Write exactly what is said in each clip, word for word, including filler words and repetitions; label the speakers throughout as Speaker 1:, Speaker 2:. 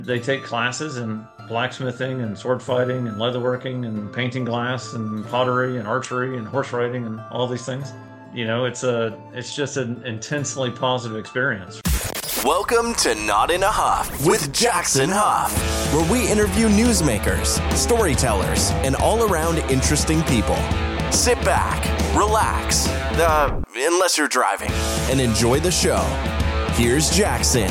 Speaker 1: They take classes in blacksmithing and sword fighting and leatherworking and painting glass and pottery and archery and horse riding and all these things. You know, it's a it's just an intensely positive experience.
Speaker 2: Welcome to Not in a Huff with Jackson Huff, where we interview newsmakers, storytellers, and all-around interesting people. Sit back, relax, uh, unless you're driving, and enjoy the show. Here's Jackson.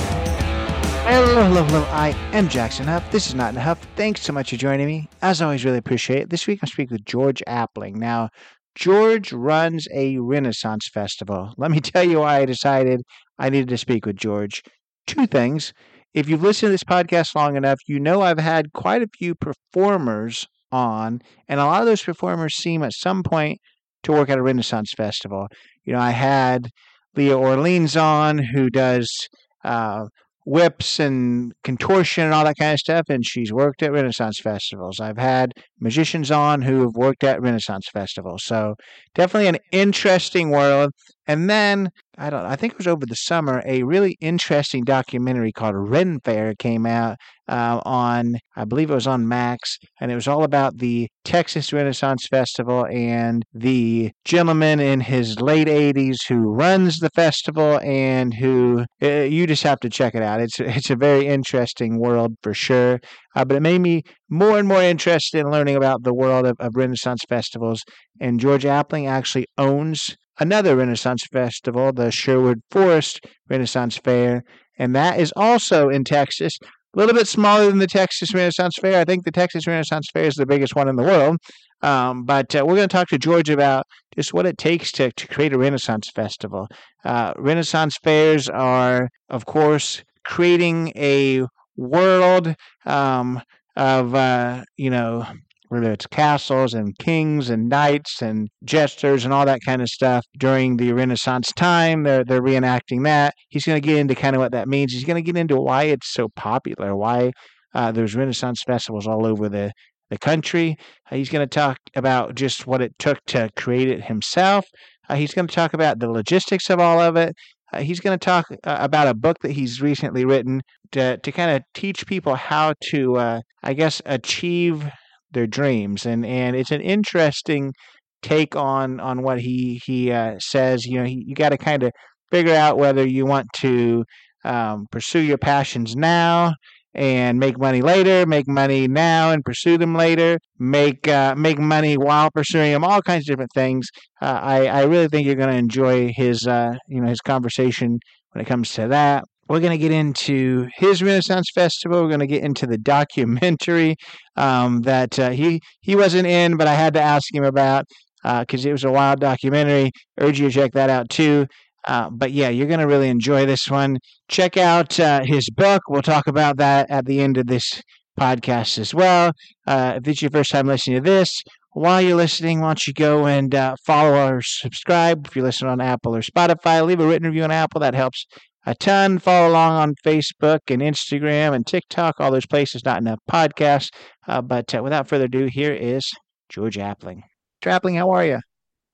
Speaker 3: Hello, hello, hello. I am Jackson Huff. This is Not in a Huff. Thanks so much for joining me. As always, really appreciate it. This week I'm speaking with George Appling. Now, George runs a Renaissance festival. Let me tell you why I decided I needed to speak with George. Two things. If you've listened to this podcast long enough, you know I've had quite a few performers on, and a lot of those performers seem at some point to work at a Renaissance festival. You know, I had Leah Orleans on, who does uh, whips and contortion and all that kind of stuff, and she's worked at Renaissance festivals. I've had magicians on who have worked at Renaissance festivals. So definitely an interesting world. And then, I don't know, I think it was over the summer, a really interesting documentary called Ren Fair came out uh, on, I believe it was on Max, and it was all about the Texas Renaissance Festival and the gentleman in his late eighties who runs the festival and who, uh, you just have to check it out. It's, it's a very interesting world for sure, uh, but it made me more and more interested in learning about the world of, of Renaissance festivals, and George Appling actually owns another Renaissance festival, the Sherwood Forest Renaissance Fair, and that is also in Texas. A little bit smaller than the Texas Renaissance Fair. I think the Texas Renaissance Fair is the biggest one in the world. Um, but uh, we're going to talk to George about just what it takes to, to create a Renaissance festival. Uh, Renaissance fairs are, of course, creating a world um, of, uh, you know, whether it's castles and kings and knights and jesters and all that kind of stuff during the Renaissance time. They're they're reenacting that. He's going to get into kind of what that means. He's going to get into why it's so popular, why uh, there's Renaissance festivals all over the, the country. Uh, he's going to talk about just what it took to create it himself. Uh, he's going to talk about the logistics of all of it. Uh, he's going to talk uh, about a book that he's recently written to, to kind of teach people how to, uh, I guess, achieve their dreams, and and it's an interesting take on on what he he uh, says. You know, he, you got to kind of figure out whether you want to um, pursue your passions now and make money later, make money now and pursue them later, make uh, make money while pursuing them, all kinds of different things. Uh, I I really think you're going to enjoy his uh, you know his conversation when it comes to that. We're going to get into his Renaissance Festival. We're going to get into the documentary um, that uh, he he wasn't in, but I had to ask him about because uh, it was a wild documentary. Urge you to check that out too. Uh, but yeah, you're going to really enjoy this one. Check out uh, his book. We'll talk about that at the end of this podcast as well. Uh, if it's your first time listening to this, while you're listening, why don't you go and uh, follow or subscribe if you're listening on Apple or Spotify. Leave a written review on Apple. That helps a ton. Follow along on Facebook and Instagram and TikTok, all those places. Not Enough Podcasts. Uh, but uh, without further ado, here is George Appling. George Appling, how are you?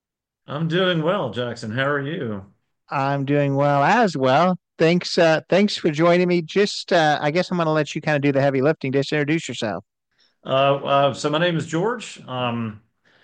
Speaker 1: I'm doing well, Jackson. How are you?
Speaker 3: I'm doing well as well. Thanks. Uh, thanks for joining me. Just, uh, I guess I'm going to let you kind of do the heavy lifting. Just introduce yourself.
Speaker 1: Uh, uh, so my name is George. Um,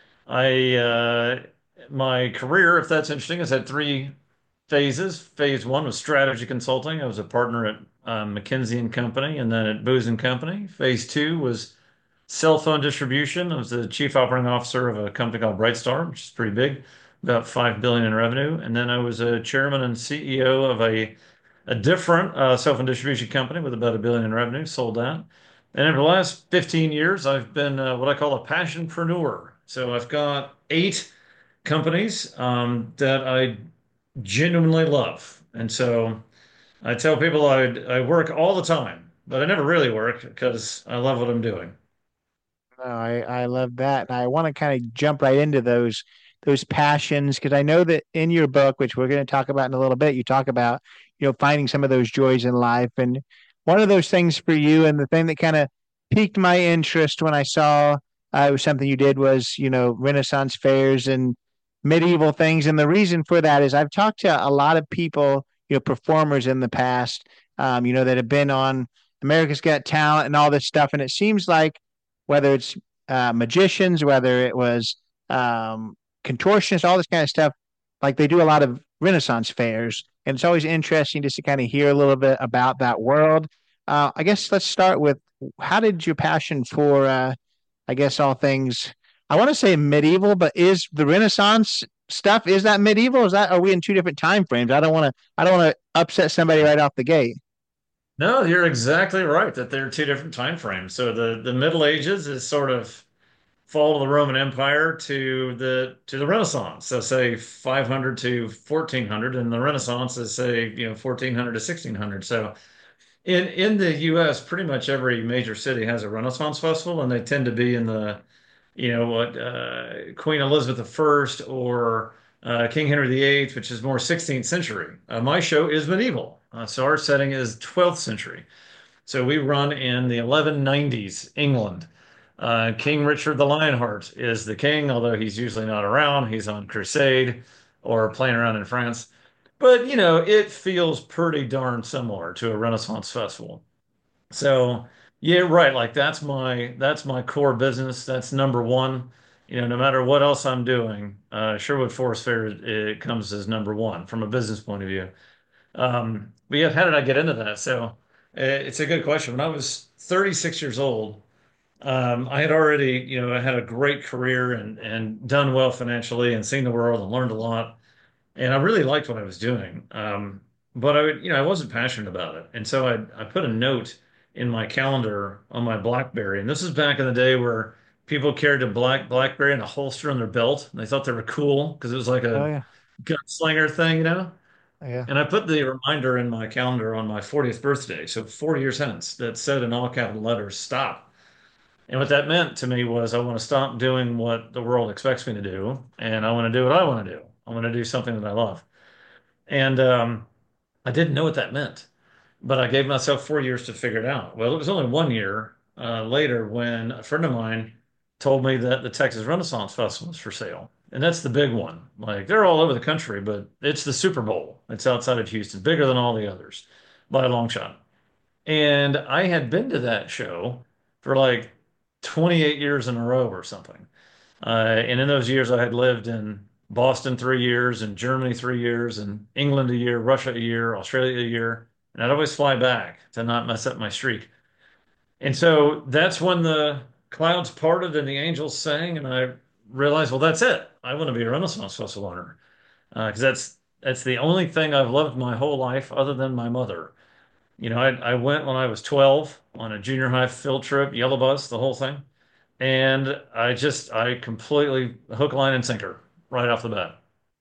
Speaker 1: I uh, my career, if that's interesting, has had three phases. Phase one was strategy consulting. I was a partner at um, McKinsey and Company, and then at Booz and Company. Phase two was cell phone distribution. I was the chief operating officer of a company called Brightstar, which is pretty big, about five billion in revenue. And then I was a chairman and C E O of a a different uh, cell phone distribution company with about a billion in revenue. Sold that. And over the last fifteen years, I've been uh, what I call a passionpreneur. So I've got eight companies um, that I genuinely love. And so I tell people I I work all the time, but I never really work because I love what I'm doing.
Speaker 3: Oh, I, I love that. And I want to kind of jump right into those those passions because I know that in your book, which we're going to talk about in a little bit, you talk about, you know, finding some of those joys in life. And one of those things for you, and the thing that kind of piqued my interest when I saw uh, it was something you did was, you know, Renaissance fairs and medieval things. And the reason for that is I've talked to a lot of people, you know, performers in the past, um, you know, that have been on America's Got Talent and all this stuff. And it seems like whether it's uh, magicians, whether it was um, contortionists, all this kind of stuff, like they do a lot of Renaissance fairs. And it's always interesting just to kind of hear a little bit about that world. Uh, I guess let's start with how did your passion for, uh, I guess, all things, I want to say medieval, but is the Renaissance stuff, is that medieval? Is that, are we in two different time frames? I don't want to, I don't want to upset somebody right off the gate.
Speaker 1: No, you're exactly right that they're two different time frames. So the the Middle Ages is sort of fall of the Roman Empire to the to the Renaissance. So say five hundred to fourteen hundred, and the Renaissance is say, you know, fourteen hundred to sixteen hundred. So in in the U S, pretty much every major city has a Renaissance festival, and they tend to be in the, you know, what uh, Queen Elizabeth the First or uh, King Henry the Eighth, which is more sixteenth century. Uh, my show is medieval, uh, so our setting is twelfth century. So we run in the eleven nineties England. Uh, King Richard the Lionheart is the king, although he's usually not around. He's on crusade or playing around in France. But, you know, it feels pretty darn similar to a Renaissance festival. So, yeah, right. Like that's my that's my core business. That's number one. You know, no matter what else I'm doing, uh, Sherwood Forest Fair it comes as number one from a business point of view. Um, but yeah, how did I get into that? So, uh, it's a good question. When I was thirty-six years old, um, I had already, you know, I had a great career and and done well financially and seen the world and learned a lot. And I really liked what I was doing. Um, but I would, you know, I wasn't passionate about it. And so I, I put a note in my calendar on my BlackBerry. And this is back in the day where people carried a black BlackBerry and a holster on their belt. And they thought they were cool because it was like
Speaker 3: Oh
Speaker 1: a
Speaker 3: yeah.
Speaker 1: gunslinger thing, you know?
Speaker 3: Yeah.
Speaker 1: And I put the reminder in my calendar on my fortieth birthday. So four years hence that said in all capital letters, stop. And what that meant to me was I want to stop doing what the world expects me to do. And I want to do what I want to do. I want to do something that I love. And um, I didn't know what that meant, but I gave myself four years to figure it out. Well, it was only one year uh, later when a friend of mine told me that the Texas Renaissance Festival was for sale. And that's the big one. Like they're all over the country, but it's the Super Bowl. It's outside of Houston, bigger than all the others by a long shot. And I had been to that show for like twenty-eight years in a row or something. Uh, and in those years, I had lived in Boston three years, and Germany three years, and England a year, Russia a year, Australia a year. And I'd always fly back to not mess up my streak. And so that's when the clouds parted and the angels sang, and I realized, well, that's it. I want to be a Renaissance Festival owner because that's that's the only thing I've loved my whole life other than my mother. You know, I, I went when I was twelve on a junior high field trip, yellow bus, the whole thing. And I just, I completely hook, line, and sinker right off the bat.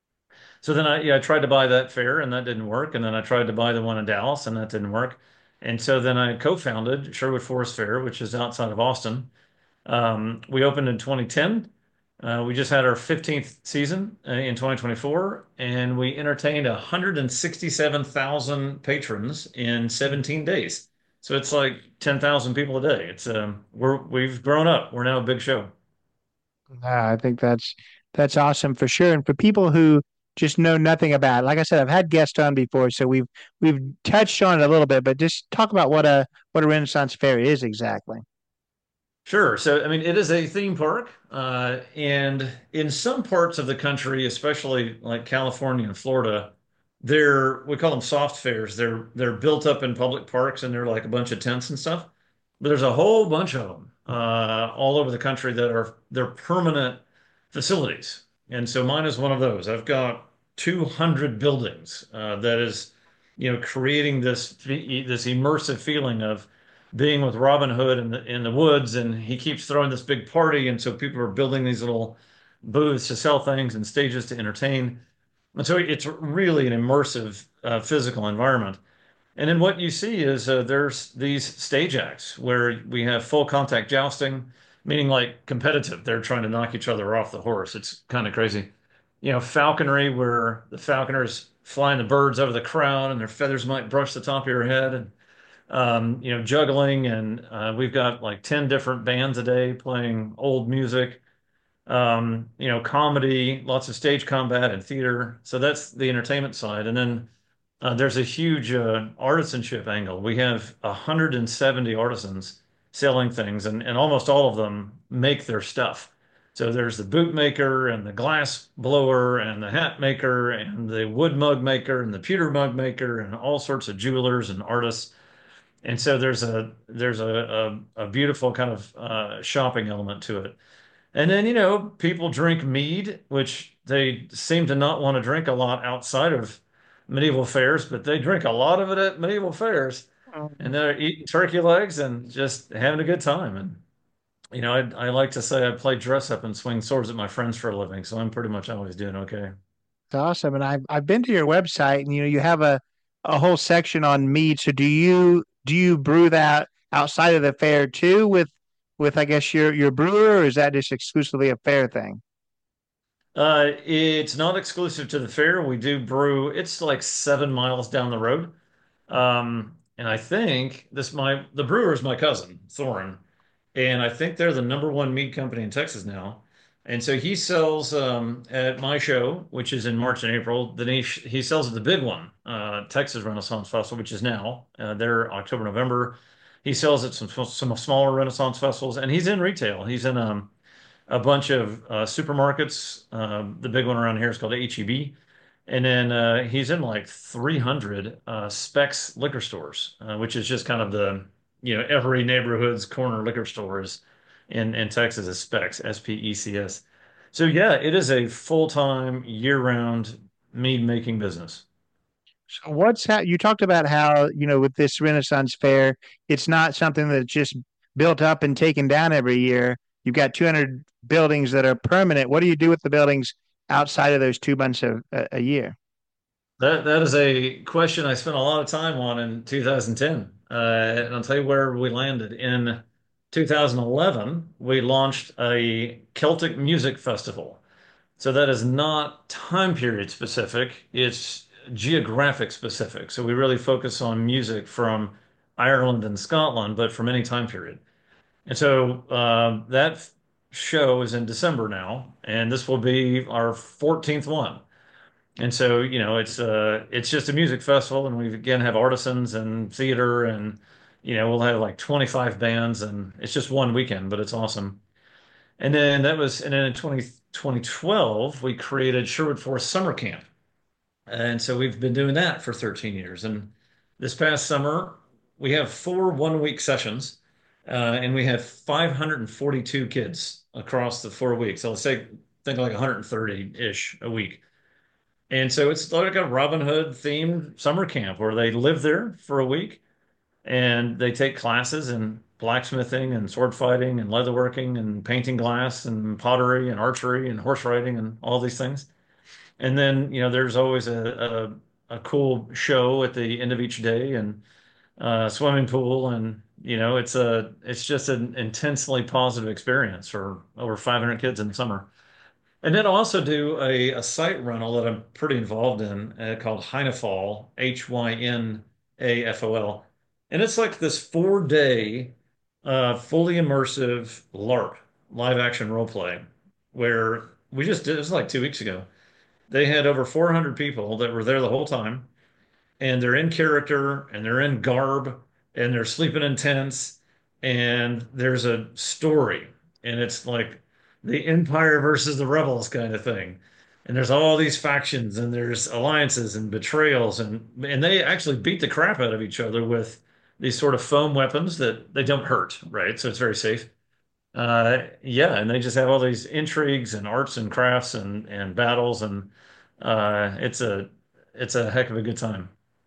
Speaker 1: So then I, yeah, I tried to buy that fair and that didn't work. And then I tried to buy the one in Dallas and that didn't work. And so then I co-founded Sherwood Forest Fair, which is outside of Austin. Um, we opened in twenty ten. Uh, we just had our fifteenth season uh, in twenty twenty-four, and we entertained one hundred sixty-seven thousand patrons in seventeen days. So it's like ten thousand people a day. It's um, we're we've grown up. We're now a big show.
Speaker 3: Yeah, I think that's that's awesome for sure. And for people who just know nothing about it, like I said, I've had guests on before, so we've we've touched on it a little bit, but just talk about what a what a Renaissance fair is exactly.
Speaker 1: Sure. So, I mean, it is a theme park, uh, and in some parts of the country, especially like California and Florida, they're we call them soft fairs. They're they're built up in public parks, and they're like a bunch of tents and stuff. But there's a whole bunch of them uh, all over the country that are they're permanent facilities. And so mine is one of those. I've got two hundred buildings uh, that is, you know, creating this this immersive feeling of being with Robin Hood in the in the woods, and he keeps throwing this big party, and so people are building these little booths to sell things and stages to entertain. And so it's really an immersive uh, physical environment. And then what you see is uh, there's these stage acts where we have full contact jousting, meaning like competitive. They're trying to knock each other off the horse. It's kind of crazy. You know, falconry, where the falconers flying the birds over the crowd and their feathers might brush the top of your head. And um, you know, juggling, and uh, we've got like ten different bands a day playing old music, um, you know, comedy, lots of stage combat and theater. So that's the entertainment side. And then Uh, there's a huge uh, artisanship angle. We have one hundred seventy artisans selling things, and, and almost all of them make their stuff. So there's the boot maker and the glass blower and the hat maker and the wood mug maker and the pewter mug maker and all sorts of jewelers and artists. And so there's a there's a a, a beautiful kind of uh, shopping element to it. And then, you know, people drink mead, which they seem to not want to drink a lot outside of medieval fairs, but they drink a lot of it at medieval fairs. And they're eating turkey legs and just having a good time. And, you know, I, I like to say I play dress up and swing swords at my friends for a living, so I'm pretty much always doing okay.
Speaker 3: It's awesome. And I've I've been to your website, and you know you have a a whole section on mead. So do you do you brew that outside of the fair too with with I guess your your brewer, or is that just exclusively a fair thing?
Speaker 1: Uh, it's not exclusive to the fair. We do brew, it's like seven miles down the road. Um, and I think this my the brewer is my cousin, Thorin. And I think they're the number one meat company in Texas now. And so he sells um, at my show, which is in March and April. Then he he sells at the big one, uh, Texas Renaissance Festival, which is now. Uh, they're October, November. He sells at some some smaller Renaissance festivals, and he's in retail. He's in um, a bunch of uh, supermarkets. Um, the big one around here is called H E B. And then uh, he's in like three hundred uh, Specs liquor stores, uh, which is just kind of the, you know, every neighborhood's corner liquor stores in, in Texas is Specs, S P E C S. So yeah, it is a full-time, year-round mead making business.
Speaker 3: So what's how you talked about how, you know, with this Renaissance fair, it's not something that's just built up and taken down every year. You've got two hundred buildings that are permanent. What do you do with the buildings outside of those two months of a, a year?
Speaker 1: That that is a question I spent a lot of time on in two thousand ten. Uh, and I'll tell you where we landed. In two thousand eleven, we launched a Celtic music festival. So that is not time period specific, it's geographic specific. So we really focus on music from Ireland and Scotland, but from any time period. And so uh, that show is in December now, and this will be our fourteenth one. And so, you know, it's uh it's just a music festival, and we again have artisans and theater, and you know, we'll have like twenty-five bands, and it's just one weekend, but it's awesome. And then that was, and then in twenty twenty twelve, we created Sherwood Forest Summer Camp. And so we've been doing that for thirteen years. And this past summer, we have four one week sessions, uh, and we had five hundred forty-two kids across the four weeks. So let's say, think like one hundred thirty-ish a week. And so it's like a Robin Hood themed summer camp where they live there for a week and they take classes in blacksmithing and sword fighting and leatherworking and painting glass and pottery and archery and horse riding and all these things. And then, you know, there's always a, a, a cool show at the end of each day and a swimming pool. And, you know, it's a, it's just an intensely positive experience for over five hundred kids in the summer. And then I also do a, a site rental that I'm pretty involved in uh, called Hynafol, H Y N A F O L. And it's like this four day, uh, fully immersive LARP, live action role play, where we just did, it was like two weeks ago. They had over four hundred people that were there the whole time, and they're in character and they're in garb and they're sleeping in tents and there's a story and it's like the Empire versus the rebels kind of thing. And there's all these factions and there's alliances and betrayals and and they actually beat the crap out of each other with these sort of foam weapons that they don't hurt, right? So it's very safe. Uh, yeah, and they just have all these intrigues and arts and crafts and and battles and uh, it's a it's a heck of a good time.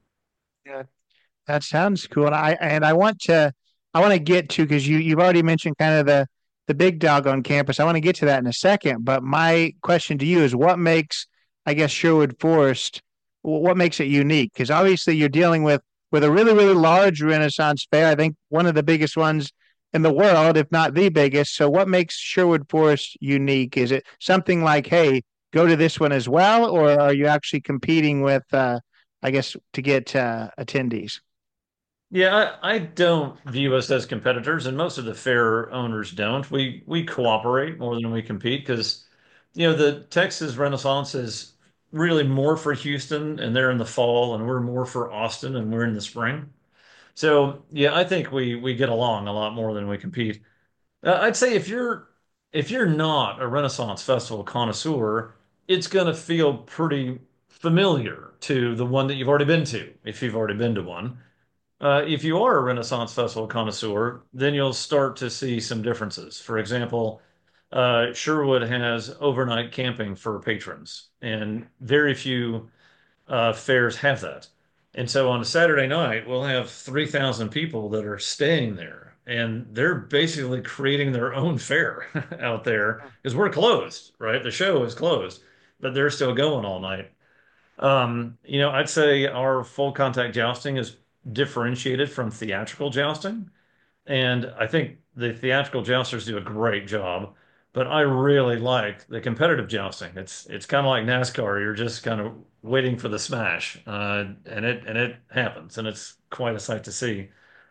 Speaker 3: Yeah, that sounds cool. And I and I want to I want to get to because you you've already mentioned kind of the the big dog on campus. I want to get to that in a second. But my question to you is, what makes I guess Sherwood Forest what makes it unique? Because obviously you're dealing with with a really really large Renaissance fair. I think one of the biggest ones in the world, if not the biggest. So what makes Sherwood Forest unique? Is it something like, hey, go to this one as well, or are you actually competing with, uh, I guess, to get uh, attendees?
Speaker 1: Yeah, I, I don't view us as competitors, and most of the fair owners don't. We we cooperate more than we compete because, you know, the Texas Renaissance is really more for Houston and they're in the fall, and we're more for Austin and we're in the spring. So yeah, I think we we get along a lot more than we compete. Uh, I'd say if you're if you're not a Renaissance Festival connoisseur, it's going to feel pretty familiar to the one that you've already been to, if you've already been to one. Uh, if you are a Renaissance Festival connoisseur, then you'll start to see some differences. For example, uh, Sherwood has overnight camping for patrons, and very few uh, fairs have that. And so on a Saturday night, we'll have three thousand people that are staying there. And they're basically creating their own fair out there because we're closed, right? The show is closed, but they're still going all night. Um, you know, I'd say our full contact jousting is differentiated from theatrical jousting. And I think the theatrical jousters do a great job, but I really like the competitive jousting. It's it's kind of like NASCAR. You're just kind of waiting for the smash, uh, and it and it happens, and it's quite a sight to see.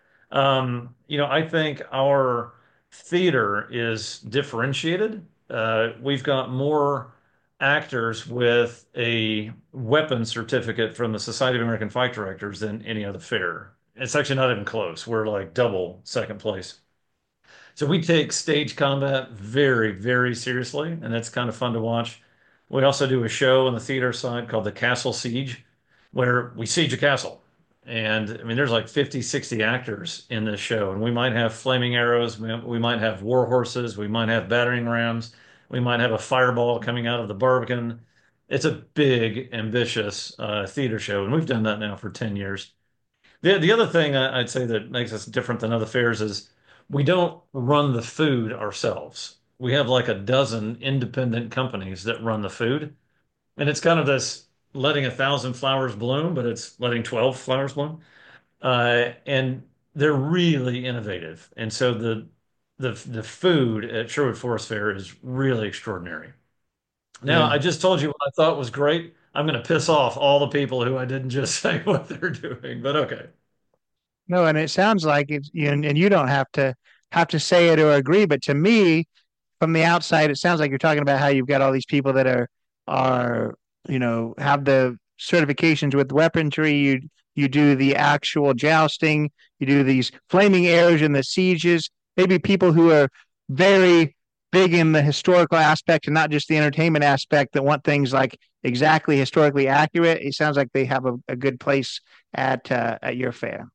Speaker 1: Um, you know, I think our theater is differentiated. Uh, we've got more actors with a weapon certificate from the Society of American Fight Directors than any other fair. It's actually not even close. We're like double second place. So we take stage combat very, very seriously, and that's kind of fun to watch. We also do a show on the theater side called the Castle Siege, where we siege a castle. And I mean, there's like fifty, sixty actors in this show, and we might have flaming arrows, we, we might have war horses, we might have battering rams, we might have a fireball coming out of the Barbican. It's a big, ambitious uh, theater show, and we've done that now for ten years. The the other thing I- I'd say that makes us different than other fairs is we don't run the food ourselves. We have like a dozen independent companies that run the food, and it's kind of this letting a thousand flowers bloom, but it's letting twelve flowers bloom. Uh, and they're really innovative, and so the the the food at Sherwood Forest Fair is really extraordinary. Now,
Speaker 3: Yeah.
Speaker 1: I just told you what I thought was great. I'm going to piss off all the people who I didn't just say what they're doing, but okay.
Speaker 3: No, and it sounds like it's you and, and you don't have to have to say it or agree, but to me, from the outside, it sounds like you're talking about how you've got all these people that are are you know have the certifications with weaponry. You you do the actual jousting. You do these flaming arrows and the sieges. Maybe people who are very big in the historical aspect and not just the entertainment aspect that want things like exactly historically accurate. It sounds like they have a, a good place at uh, at your fair.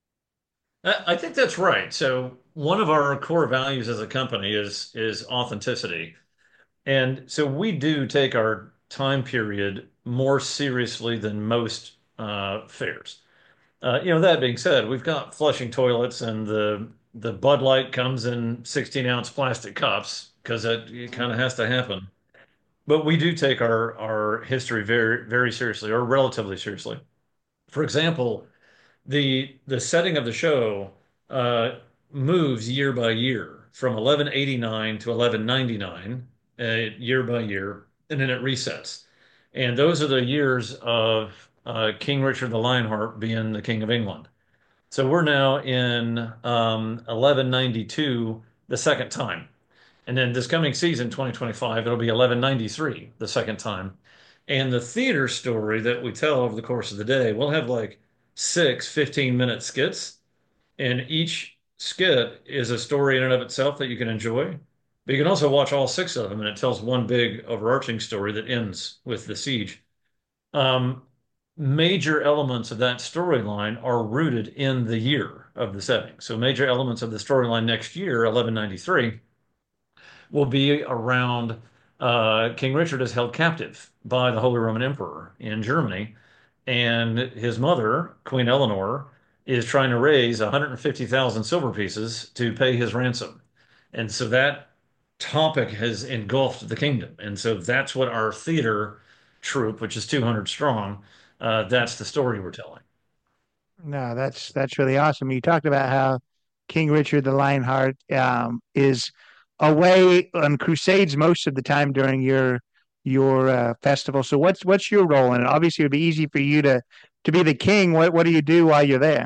Speaker 1: I I think that's right. So one of our core values as a company is is authenticity. And so we do take our time period more seriously than most uh, fairs. Uh, you know, that being said, we've got flushing toilets and the the Bud Light comes in sixteen ounce plastic cups because it, it kind of has to happen. But we do take our our history very very seriously or relatively seriously. For example, the the setting of the show uh, moves year by year from eleven eighty-nine to eleven ninety-nine, uh, year by year, and then it resets. And those are the years of uh, King Richard the Lionheart being the King of England. So we're now in um, eleven ninety-two the second time. And then this coming season, twenty twenty-five, it'll be eleven ninety-three the second time. And the theater story that we tell over the course of the day, we'll have like six fifteen minute skits. And each skit is a story in and of itself that you can enjoy. But you can also watch all six of them, and it tells one big overarching story that ends with the siege. Um, Major elements of that storyline are rooted in the year of the setting. So major elements of the storyline next year, eleven ninety-three, will be around uh, King Richard is held captive by the Holy Roman Emperor in Germany, and his mother, Queen Eleanor, is trying to raise one hundred fifty thousand silver pieces to pay his ransom. And so that topic has engulfed the kingdom. And so that's what our theater troupe, which is two hundred strong, uh, that's the story we're telling.
Speaker 3: No, that's that's really awesome. You talked about how King Richard the Lionheart um, is away on crusades most of the time during your your uh, festival. So what's what's your role in it? Obviously, it would be easy for you to to be the king. What what do you do while you're there?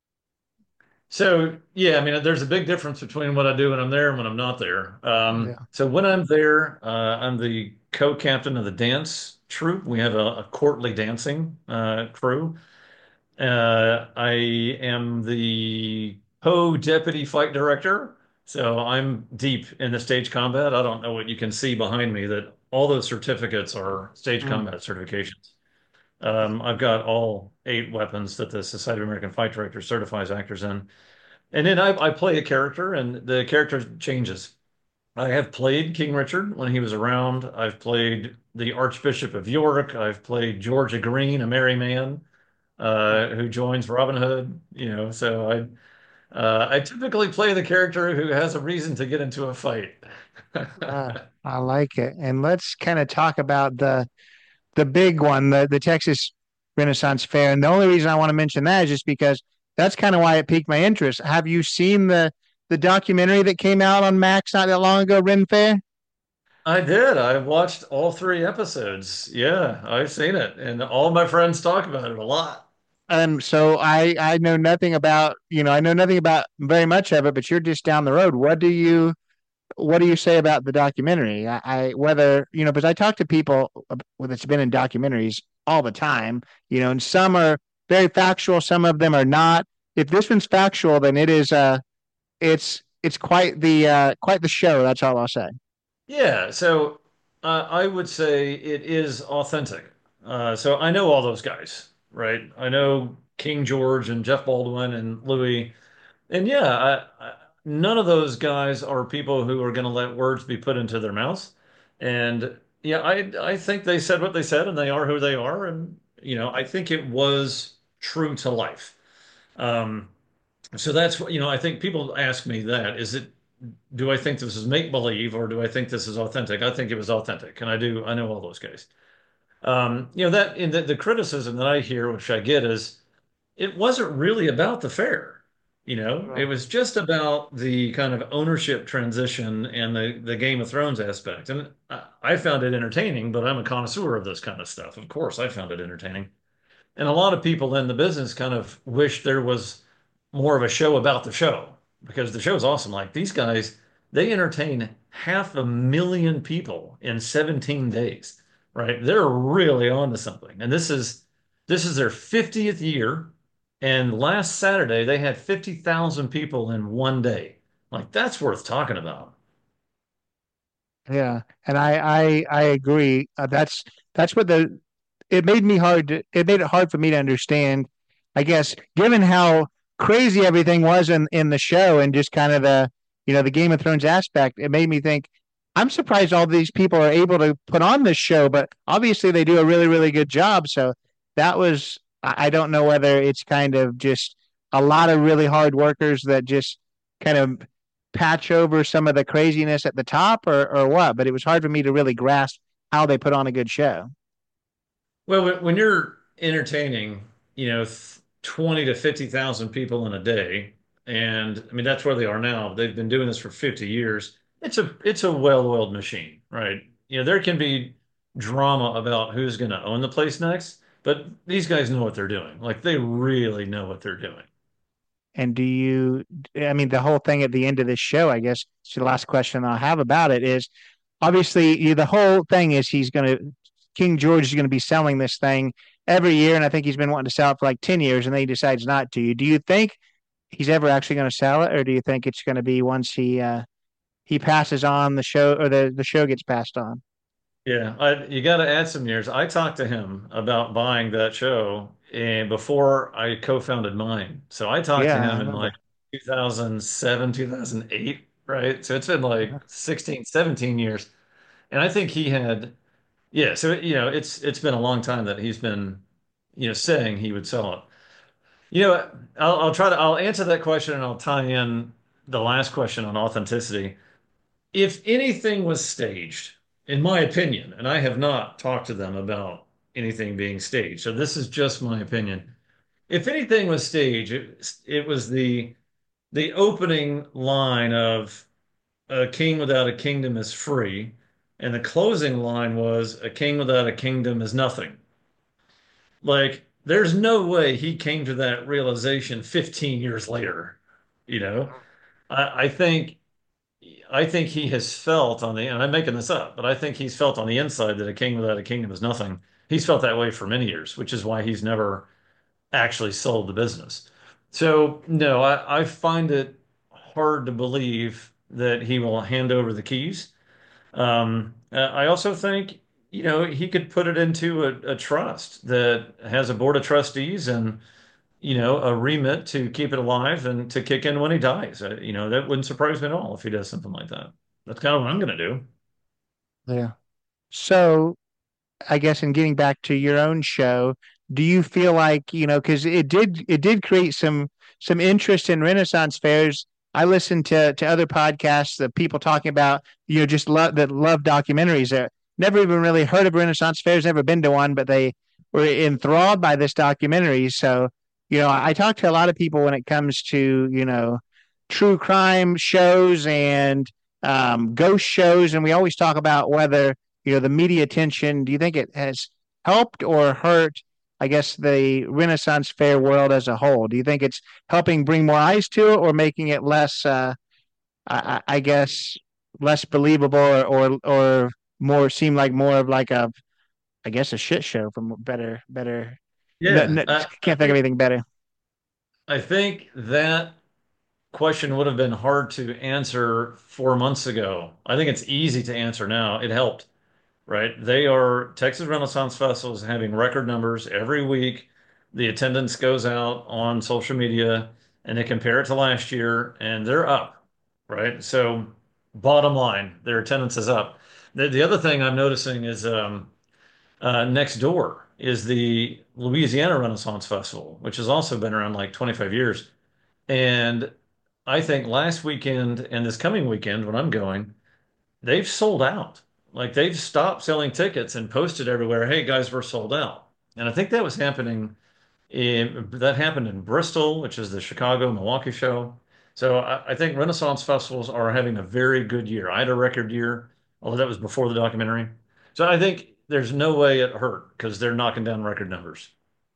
Speaker 1: So yeah, I mean, there's a big difference between what I do when I'm there and when I'm not there. Um,
Speaker 3: Yeah.
Speaker 1: so when I'm there, uh, I'm the co-captain of the dance troupe. We have a, a courtly dancing uh, crew. Uh, I am the Poe deputy fight director, so I'm deep in the stage combat. I don't know what you can see behind me, that all those certificates are stage
Speaker 3: Mm.
Speaker 1: combat certifications. Um, I've got all eight weapons that the Society of American Fight Directors certifies actors in. And then I, I play a character, and the character changes. I have played King Richard when he was around. I've played the Archbishop of York. I've played George of Green, a merry man uh, who joins Robin Hood. You know, so I uh, I typically play the character who has a reason to get into a fight.
Speaker 3: Uh, I like it. And let's kind of talk about the the big one, the the Texas Renaissance Fair. And the only reason I want to mention that is just because that's kind of why it piqued my interest. Have you seen the the documentary that came out on Max not that long ago, Ren Fair?
Speaker 1: I did. I watched all three episodes. Yeah, I've seen it, and all my friends talk about it a lot.
Speaker 3: Um, so I I know nothing about, you know, I know nothing about very much of it, but you're just down the road. What do you what do you say about the documentary? I, I whether, you know, because I talk to people that's been in documentaries all the time, you know, and some are very factual, some of them are not. If this one's factual, then it is uh it's it's quite the uh quite the show, that's all I'll say.
Speaker 1: Yeah, so uh, I would say it is authentic. Uh, so I know all those guys, right? I know King George and Jeff Baldwin and Louis. And yeah, I, I, none of those guys are people who are going to let words be put into their mouths. And yeah, I I think they said what they said, and they are who they are. And you know, I think it was true to life. Um, so that's what, you know, I think people ask me that, is it, do I think this is make believe or do I think this is authentic? I think it was authentic, and I do. I know all those guys. Um, you know that in the, the criticism that I hear, which I get, is it wasn't really about the fair. You know, it
Speaker 3: Right.
Speaker 1: was just about the kind of ownership transition and the the Game of Thrones aspect. And I, I found it entertaining, but I'm a connoisseur of this kind of stuff. Of course, I found it entertaining. And a lot of people in the business kind of wish there was more of a show about the show, because the show's awesome. Like these guys, they entertain half a million people in seventeen days, right? They're really on to something. And this is this is their fiftieth year. And last Saturday they had fifty thousand people in one day. Like that's worth talking about.
Speaker 3: Yeah, and I I I agree. Uh, that's that's what the it made me hard to, it made it hard for me to understand, I guess, given how crazy everything was in in the show and just kind of the, you know, the Game of Thrones aspect. It made me think, I'm surprised all these people are able to put on this show, but obviously they do a really really good job. So that was, I I don't know whether it's kind of just a lot of really hard workers that just kind of patch over some of the craziness at the top, or or what, but it was hard for me to really grasp how they put on a good show.
Speaker 1: Well, when when you're entertaining, you know, th- twenty to fifty thousand people in a day, and I mean that's where they are now. They've been doing this for fifty years. It's a it's a well-oiled machine, right? You know, there can be drama about who's going to own the place next, but these guys know what they're doing. Like they really know what they're doing.
Speaker 3: And do you, I mean, the whole thing at the end of this show, I guess, it's the last question I'll have about it is obviously you, the whole thing is he's going to, King George is going to be selling this thing every year. And I think he's been wanting to sell it for like ten years and then he decides not to. Do you think he's ever actually going to sell it? Or do you think it's going to be once he, uh, he passes on the show, or the, the show gets passed on?
Speaker 1: Yeah, I, you got to add some years. I talked to him about buying that show and before I co-founded mine. So I talked to
Speaker 3: Yeah, I
Speaker 1: him in
Speaker 3: remember.
Speaker 1: like two thousand seven, two thousand eight, right? So it's been like sixteen, seventeen years. And I think he had, yeah, so you know, it's it's been a long time that he's been, you know, saying he would sell it. You know, I'll, I'll try to I'll answer that question and I'll tie in the last question on authenticity. If anything was staged, in my opinion, and I have not talked to them about anything being staged, so this is just my opinion. If anything was staged, it, it was the the opening line of "A king without a kingdom is free," and the closing line was "A king without a kingdom is nothing." Like, there's no way he came to that realization fifteen years later. You know, I, I think. I think he has felt on the, and I'm making this up, but I think he's felt on the inside that a king without a kingdom is nothing. He's felt that way for many years, which is why he's never actually sold the business. So, no, I, I find it hard to believe that he will hand over the keys. Um, uh, I also think, you know, he could put it into a, a trust that has a board of trustees and, you know, a remit to keep it alive and to kick in when he dies. Uh, you know, that wouldn't surprise me at all if he does something like that. That's kind of what I'm going to do.
Speaker 3: Yeah. So I guess in getting back to your own show, do you feel like, you know, because it did it did create some some interest in Renaissance fairs. I listened to to other podcasts of people talking about, you know, just love that love documentaries that never even really heard of Renaissance fairs, never been to one, but they were enthralled by this documentary. So, you know, I talk to a lot of people when it comes to, you know, true crime shows and um, ghost shows, and we always talk about whether, you know, the media attention, do you think it has helped or hurt, I guess, the Renaissance fair world as a whole? Do you think it's helping bring more eyes to it or making it less, uh, I, I guess, less believable or, or, or more seem like more of like a, I guess, a shit show from better, better, no,
Speaker 1: Yeah,
Speaker 3: no,
Speaker 1: I, I
Speaker 3: can't think of
Speaker 1: think
Speaker 3: anything better.
Speaker 1: I think that question would have been hard to answer four months ago. I think it's easy to answer now. It helped, right? They are Texas Renaissance Festival is having record numbers every week. The attendance goes out on social media and they compare it to last year and they're up, right? So bottom line, their attendance is up. The, the other thing I'm noticing is um, uh, next door is the Louisiana Renaissance Festival, which has also been around like twenty-five years. And I think last weekend and this coming weekend when I'm going, they've sold out. Like they've stopped selling tickets and posted everywhere, "Hey guys, we're sold out." And I think that was happening in that happened in Bristol, which is the Chicago Milwaukee show. So I, I think Renaissance festivals are having a very good year. I had a record year, although that was before the documentary. So I think there's no way it hurt because they're knocking down record numbers.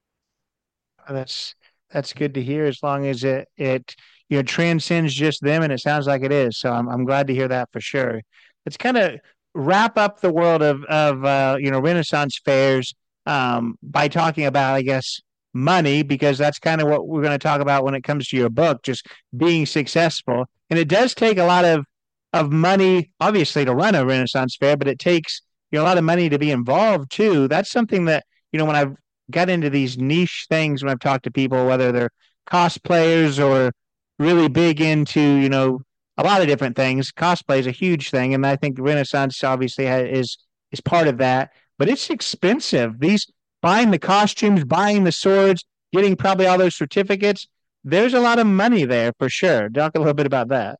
Speaker 3: That's that's good to hear. As long as it it you know transcends just them, and it sounds like it is. So I'm I'm glad to hear that for sure. Let's kind of wrap up the world of of uh, you know Renaissance fairs um, by talking about, I guess, money, because that's kind of what we're going to talk about when it comes to your book, just being successful. And it does take a lot of of money, obviously, to run a Renaissance fair, but it takes, you know, a lot of money to be involved too. That's something that, you know, when I've got into these niche things, when I've talked to people, whether they're cosplayers or really big into, you know, a lot of different things. Cosplay is a huge thing, and I think Renaissance obviously ha- is is part of that. But it's expensive. These buying the costumes, buying the swords, getting probably all those certificates. There's a lot of money there for sure. Talk a little bit about that.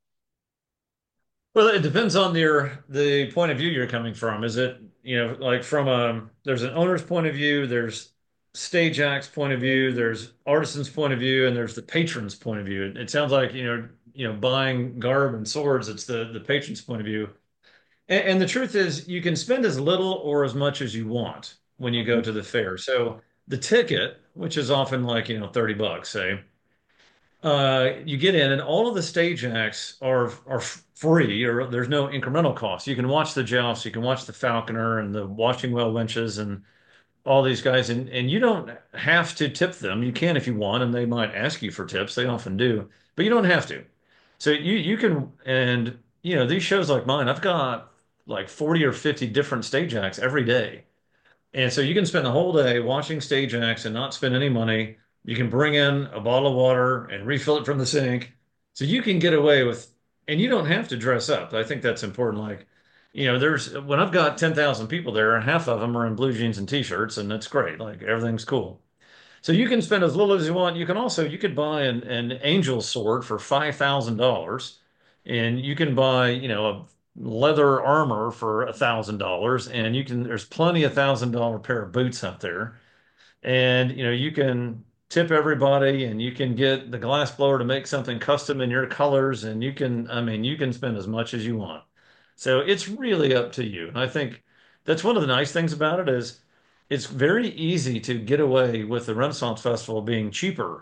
Speaker 1: Well, it depends on your the point of view you're coming from. Is it, you know, like from a there's an owner's point of view, there's stage act's point of view, there's artisan's point of view, and there's the patron's point of view. It, it sounds like, you know, you know, buying garb and swords, it's the the patron's point of view. And, and the truth is, you can spend as little or as much as you want when you go to the fair. So the ticket, which is often like, you know, thirty bucks, say, uh, you get in, and all of the stage acts are are free, or there's no incremental cost. You can watch the jousts, you can watch the falconer and the washing well wenches and all these guys, and and you don't have to tip them. You can if you want, and they might ask you for tips. They often do, but you don't have to. So you you can, and you know these shows like mine, I've got like forty or fifty different stage acts every day. And so you can spend the whole day watching stage acts and not spend any money. You can bring in a bottle of water and refill it from the sink. So you can get away with, and you don't have to dress up. I think that's important. Like, you know, there's when I've got ten thousand people there, and half of them are in blue jeans and t-shirts, and that's great. Like everything's cool. So you can spend as little as you want. You can also you could buy an, an angel sword for five thousand dollars, and you can buy, you know, a leather armor for a thousand dollars, and you can there's plenty of thousand dollar pair of boots out there, and you know you can tip everybody, and you can get the glass blower to make something custom in your colors, and you can I mean you can spend as much as you want. So it's really up to you. And I think that's one of the nice things about it is it's very easy to get away with the Renaissance Festival being cheaper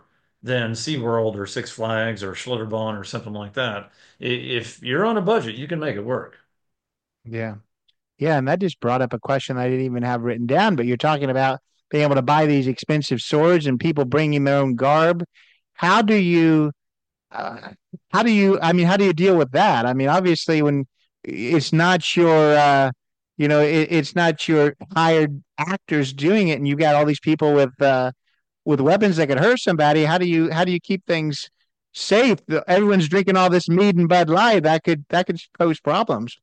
Speaker 1: than SeaWorld or Six Flags or Schlitterbahn or something like that. If you're on a budget, you can make it work.
Speaker 3: Yeah. Yeah, and that just brought up a question I didn't even have written down, but you're talking about being able to buy these expensive swords and people bringing their own garb. How do you uh, how do you I mean, how do you deal with that? I mean, obviously when it's not your uh you know, it, it's not your hired actors doing it and you got all these people with uh with weapons that could hurt somebody. How do you how do you keep things safe? Everyone's drinking all this mead and Bud Light. That could that could pose problems.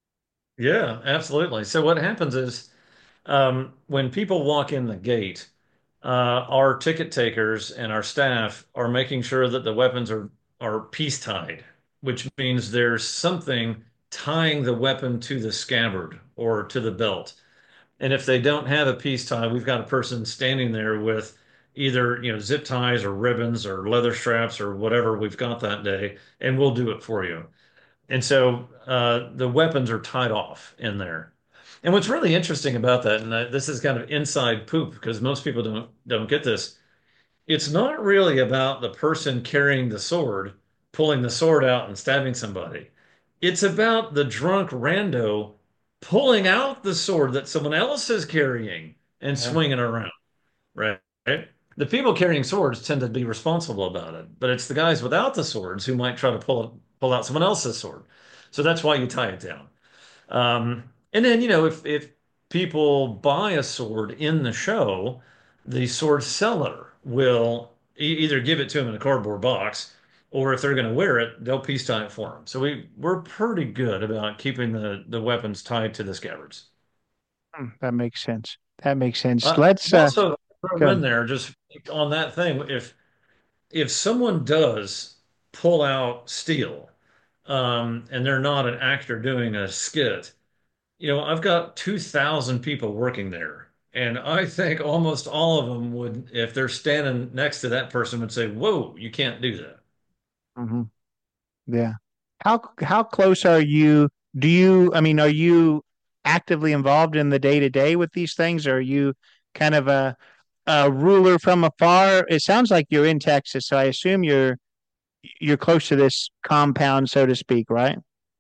Speaker 1: Yeah, absolutely. So what happens is um, when people walk in the gate, uh, our ticket takers and our staff are making sure that the weapons are are piece tied, which means there's something tying the weapon to the scabbard or to the belt. And if they don't have a piece tie, we've got a person standing there with either, you know, zip ties or ribbons or leather straps or whatever we've got that day, and we'll do it for you. And so uh, the weapons are tied off in there. And what's really interesting about that, and uh, this is kind of inside poop because most people don't don't get this, it's not really about the person carrying the sword, pulling the sword out and stabbing somebody. It's about the drunk rando pulling out the sword that someone else is carrying and
Speaker 3: Yeah.
Speaker 1: swinging around, right? The people carrying swords tend to be responsible about it, but it's the guys without the swords who might try to pull pull out someone else's sword. So that's why you tie it down. Um, and then, you know, if if people buy a sword in the show, the sword seller will e either give it to them in a cardboard box, or if they're going to wear it, they'll piece tie it for them. So we we're pretty good about keeping the the weapons tied to the scabbards.
Speaker 3: Hmm, that makes sense. That makes sense.
Speaker 1: Uh,
Speaker 3: Let's uh
Speaker 1: Also, throw in
Speaker 3: go.
Speaker 1: there just on that thing, if if someone does pull out steel, um, and they're not an actor doing a skit, you know, I've got two thousand people working there. And I think almost all of them would, if they're standing next to that person, would say, "Whoa, you can't do that."
Speaker 3: Hmm. Yeah. How how close are you? Do you, I mean, are you actively involved in the day to day with these things? Or are you kind of a a ruler from afar? It sounds like you're in Texas, so I assume you're you're close to this compound, so to speak, right?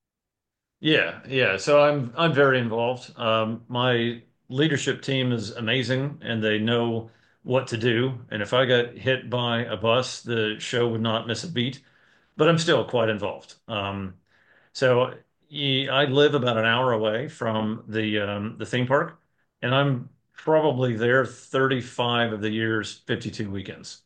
Speaker 1: Yeah, yeah. So I'm I'm very involved. Um, my leadership team is amazing, and they know what to do. And if I got hit by a bus, the show would not miss a beat. But I'm still quite involved. Um, So ye- I live about an hour away from the um, the theme park, and I'm probably there thirty-five of the year's fifty-two weekends.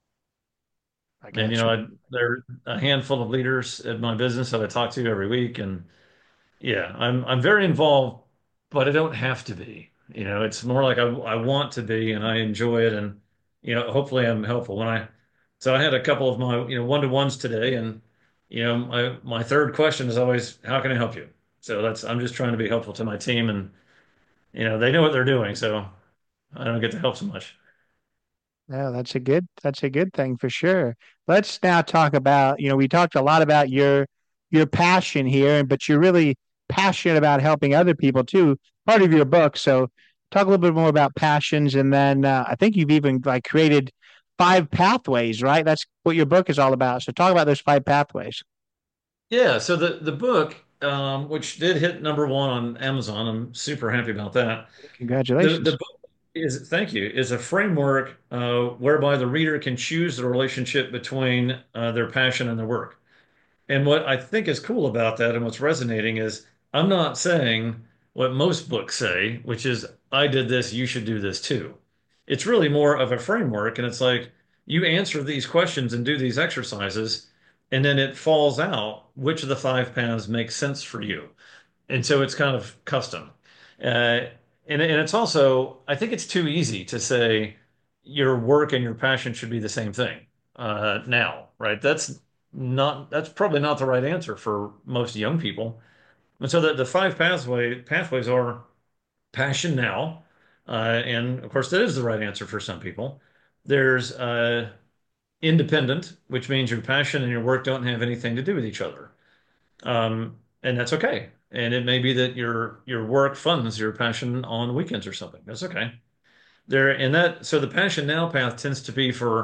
Speaker 3: I
Speaker 1: And you
Speaker 3: got
Speaker 1: know,
Speaker 3: you.
Speaker 1: I, there are a handful of leaders at my business that I talk to every week, and yeah, I'm I'm very involved, but I don't have to be. You know, it's more like I I want to be, and I enjoy it, and you know, hopefully I'm helpful. When I so I had a couple of my you know one-to-ones today, and you know, my my third question is always, how can I help you? So that's I'm just trying to be helpful to my team, and you know, they know what they're doing, so I don't get to help so much.
Speaker 3: Yeah, that's a good that's a good thing for sure. Let's now talk about, you know, we talked a lot about your your passion here, but you're really passionate about helping other people too. Part of your book. So talk a little bit more about passions, and then uh, I think you've even like created five pathways, right? That's what your book is all about. So talk about those five pathways.
Speaker 1: Yeah, so the the book, um, which did hit number one on Amazon, I'm super happy about that. The the
Speaker 3: Congratulations.
Speaker 1: book is, thank you, is a framework uh, whereby the reader can choose the relationship between uh, their passion and their work. And what I think is cool about that and what's resonating is I'm not saying what most books say, which is I did this, you should do this too. It's really more of a framework, and it's like you answer these questions and do these exercises, and then it falls out which of the five paths makes sense for you. And so it's kind of custom. Uh, and, and it's also, I think it's too easy to say your work and your passion should be the same thing uh, now, right? That's not, that's probably not the right answer for most young people. And so the, the five pathway pathways are passion now. Uh, and of course, that is the right answer for some people. There's uh, independent, which means your passion and your work don't have anything to do with each other. Um, and that's okay. And it may be that your your work funds your passion on weekends or something. That's okay. There and that so the passion now path tends to be for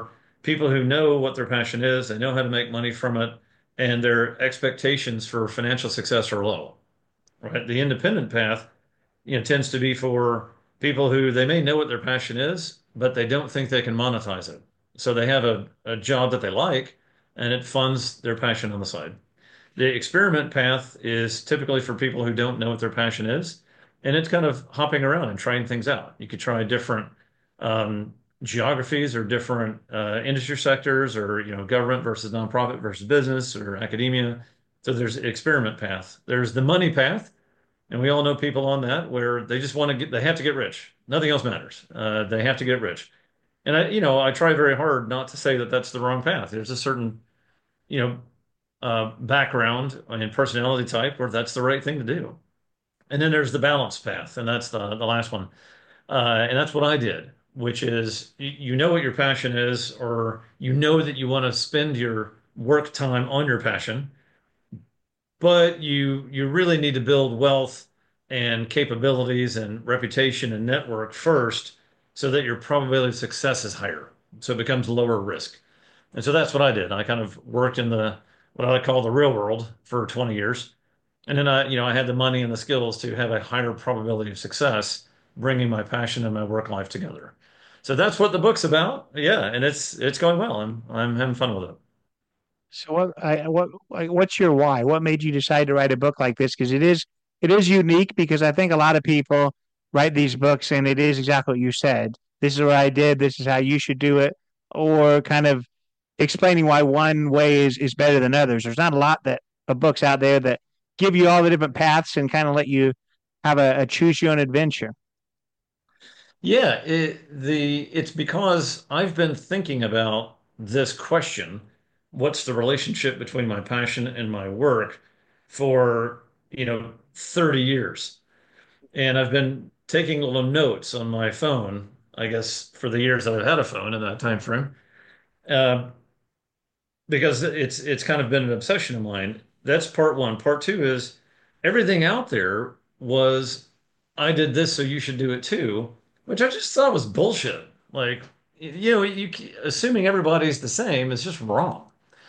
Speaker 1: people who know what their passion is, they know how to make money from it, and their expectations for financial success are low, right? The independent path, you know, tends to be for people who they may know what their passion is, but they don't think they can monetize it. So they have a, a job that they like, and it funds their passion on the side. The experiment path is typically for people who don't know what their passion is, and it's kind of hopping around and trying things out. You could try different um, geographies or different uh, industry sectors, or you know, government versus nonprofit versus business or academia. So there's the experiment path. There's the money path, and we all know people on that where they just want to get, they have to get rich. Nothing else matters. Uh, they have to get rich. And I, you know, I try very hard not to say that that's the wrong path. There's a certain, you know, uh, background and personality type where that's the right thing to do. And then there's the balance path, and that's the the last one. Uh, and that's what I did, which is you, you know what your passion is, or you know that you want to spend your work time on your passion, but you you really need to build wealth and capabilities and reputation and network first so that your probability of success is higher. So it becomes lower risk. And so that's what I did. I kind of worked in the what I call the real world for twenty years. And then I, you know, I had the money and the skills to have a higher probability of success bringing my passion and my work life together. So that's what the book's about. Yeah, and it's it's going well. I'm I'm having fun with it.
Speaker 3: So what I what like, what's your why? What made you decide to write a book like this? Because it is it is unique because I think a lot of people write these books and it is exactly what you said. This is what I did, this is how you should do it, or kind of explaining why one way is is better than others. There's not a lot that of books out there that give you all the different paths and kind of let you have a, a choose your own adventure.
Speaker 1: Yeah, it, the it's because I've been thinking about this question, what's the relationship between my passion and my work for, you know, thirty years. And I've been taking little notes on my phone, I guess, for the years that I've had a phone in that time frame. Uh, because it's it's kind of been an obsession of mine. That's part one. Part two is everything out there was I did this, so you should do it too, which I just thought was bullshit. Like, you know, you assuming everybody's the same is just wrong.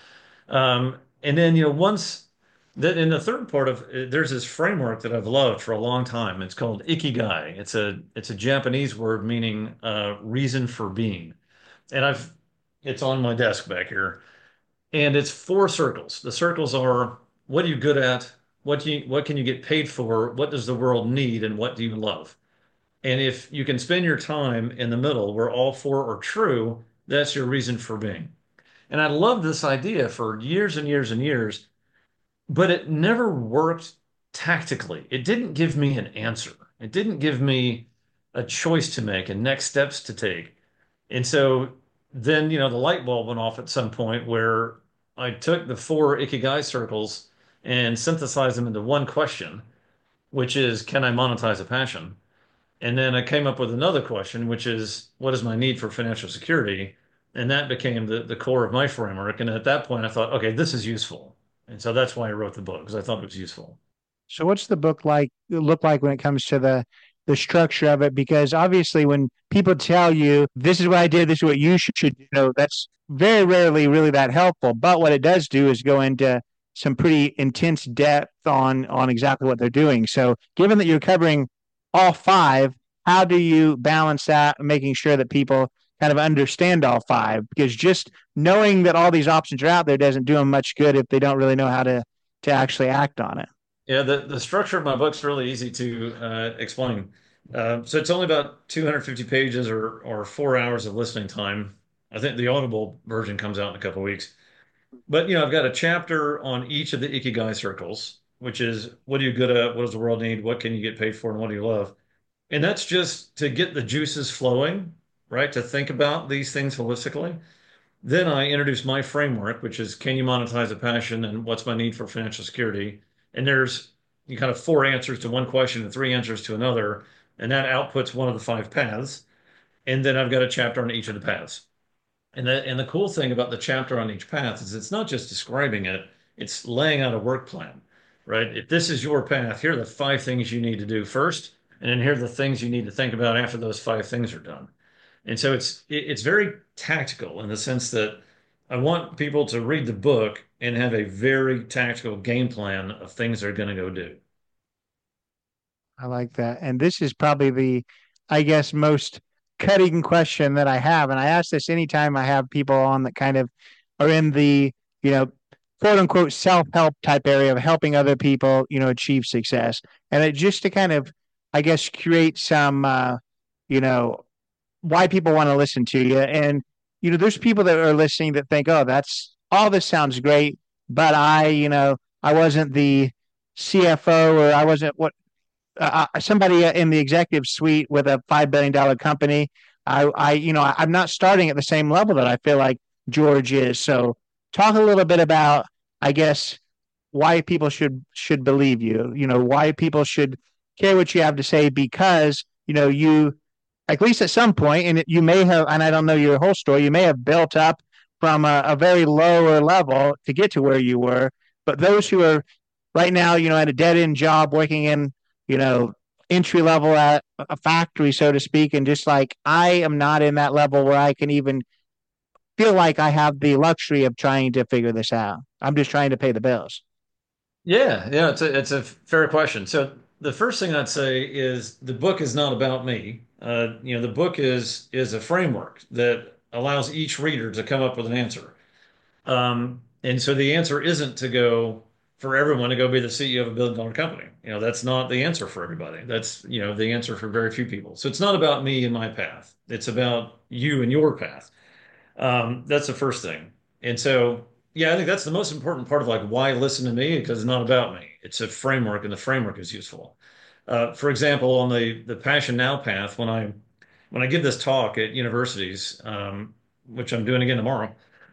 Speaker 1: Um, and then, you know, once that in the third part of there's this framework that I've loved for a long time. It's called Ikigai. It's a it's a Japanese word meaning uh, reason for being. And I've it's on my desk back here. And it's four circles. The circles are what are you good at? What do you, what can you get paid for? What does the world need? And what do you love? And if you can spend your time in the middle where all four are true, that's your reason for being. And I loved this idea for years and years and years, but it never worked tactically. It didn't give me an answer. It didn't give me a choice to make and next steps to take. And so then, you know, the light bulb went off at some point where I took the four Ikigai circles and synthesized them into one question, which is, can I monetize a passion? And then I came up with another question, which is, what is my need for financial security? And that became the, the core of my framework. And at that point, I thought, okay, this is useful. And so that's why I wrote the book, because I thought it was useful.
Speaker 3: So what's the book like look like when it comes to the the structure of it? Because obviously when people tell you this is what I did, this is what you should, should you know, that's very rarely really that helpful. But what it does do is go into some pretty intense depth on on exactly what they're doing. So given that you're covering all five, how do you balance that, making sure that people kind of understand all five? Because just knowing that all these options are out there doesn't do them much good if they don't really know how to to actually act on it.
Speaker 1: Yeah, the, the structure of my book's really easy to uh, explain. Uh, so it's only about two hundred fifty pages or, or four hours of listening time. I think the Audible version comes out in a couple of weeks. But, you know, I've got a chapter on each of the Ikigai circles, which is what are you good at? What does the world need? What can you get paid for? And what do you love? And that's just to get the juices flowing, right? To think about these things holistically. Then I introduce my framework, which is can you monetize a passion and what's my need for financial security? And there's you kind of four answers to one question and three answers to another, and that outputs one of the five paths. And then I've got a chapter on each of the paths. And the, and the cool thing about the chapter on each path is it's not just describing it, it's laying out a work plan, right? If this is your path, here are the five things you need to do first, and then here are the things you need to think about after those five things are done. And so it's it- it's very tactical in the sense that I want people to read the book and have a very tactical game plan of things they're going to go do.
Speaker 3: I like that. And this is probably the, I guess, most cutting question that I have. And I ask this anytime I have people on that kind of are in the, you know, quote unquote self-help type area of helping other people, you know, achieve success. And it just to kind of, I guess, create some, uh, you know, why people want to listen to you. And, you know, there's people that are listening that think, oh, that's all this sounds great, but I, you know, I wasn't the C F O or I wasn't what uh, uh, somebody in the executive suite with a five billion dollar company. I, I, you know, I'm not starting at the same level that I feel like George is. So, talk a little bit about, I guess, why people should should believe you. You know, why people should care what you have to say because you know you, at least at some point, and you may have, and I don't know your whole story, you may have built up from a, a very lower level to get to where you were. But those who are right now, you know, at a dead end job, working in, you know, entry level at a factory, so to speak, and just like I am not in that level where I can even feel like I have the luxury of trying to figure this out. I'm just trying to pay the bills.
Speaker 1: Yeah, yeah, it's a it's a fair question. So the first thing I'd say is the book is not about me. Uh, you know, the book is is a framework that allows each reader to come up with an answer. Um, and so the answer isn't to go for everyone to go be the C E O of a billion dollar company. You know, that's not the answer for everybody. That's, you know, the answer for very few people. So it's not about me and my path. It's about you and your path. Um, that's the first thing. And so, yeah, I think that's the most important part of like why listen to me because it's not about me. It's a framework, and the framework is useful. Uh, for example, on the the Passion Now path, when I when I give this talk at universities, um, which I'm doing again tomorrow,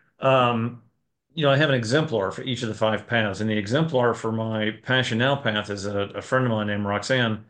Speaker 1: um, you know, I have an exemplar for each of the five paths, and the exemplar for my Passion Now path is a, a friend of mine named Roxanne,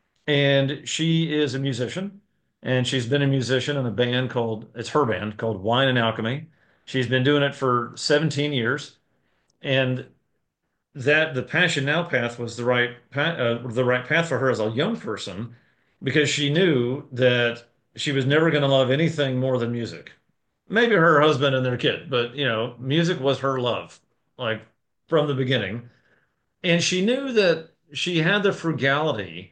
Speaker 1: and she is a musician, and she's been a musician in a band called, it's her band called Wine and Alchemy. She's been doing it for seventeen years, and that the Passion Now path was the right path, uh, the right path for her as a young person, because she knew that she was never going to love anything more than music. Maybe her husband and their kid, but you know, music was her love, like from the beginning. And she knew that she had the frugality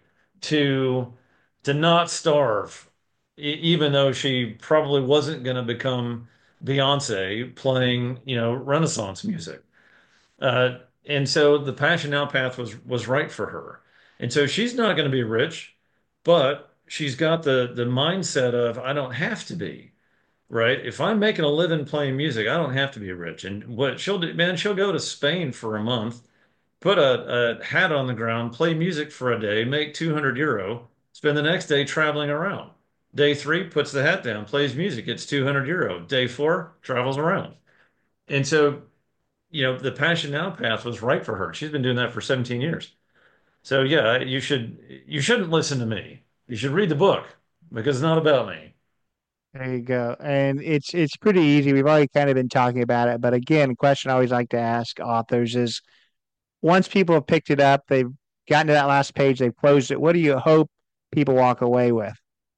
Speaker 1: to to not starve, e- even though she probably wasn't going to become Beyonce playing, you know, Renaissance music. Uh, and so the Passion Now path was was right for her. And so she's not going to be rich, but she's got the the mindset of I don't have to be, right? If I'm making a living playing music, I don't have to be rich. And what she'll do, man, she'll go to Spain for a month, put a, a hat on the ground, play music for a day, make two hundred euro, spend the next day traveling around. Day three, puts the hat down, plays music, it's two hundred euro. Day four, travels around. And so, you know, the Passion Now path was right for her. She's been doing that for seventeen years. So yeah, you should you shouldn't listen to me. You should read the book because it's not about me.
Speaker 3: There you go. And it's it's pretty easy. We've already kind of been talking about it, but again, a question I always like to ask authors is once people have picked it up, they've gotten to that last page, they've closed it. What do you hope people walk away with?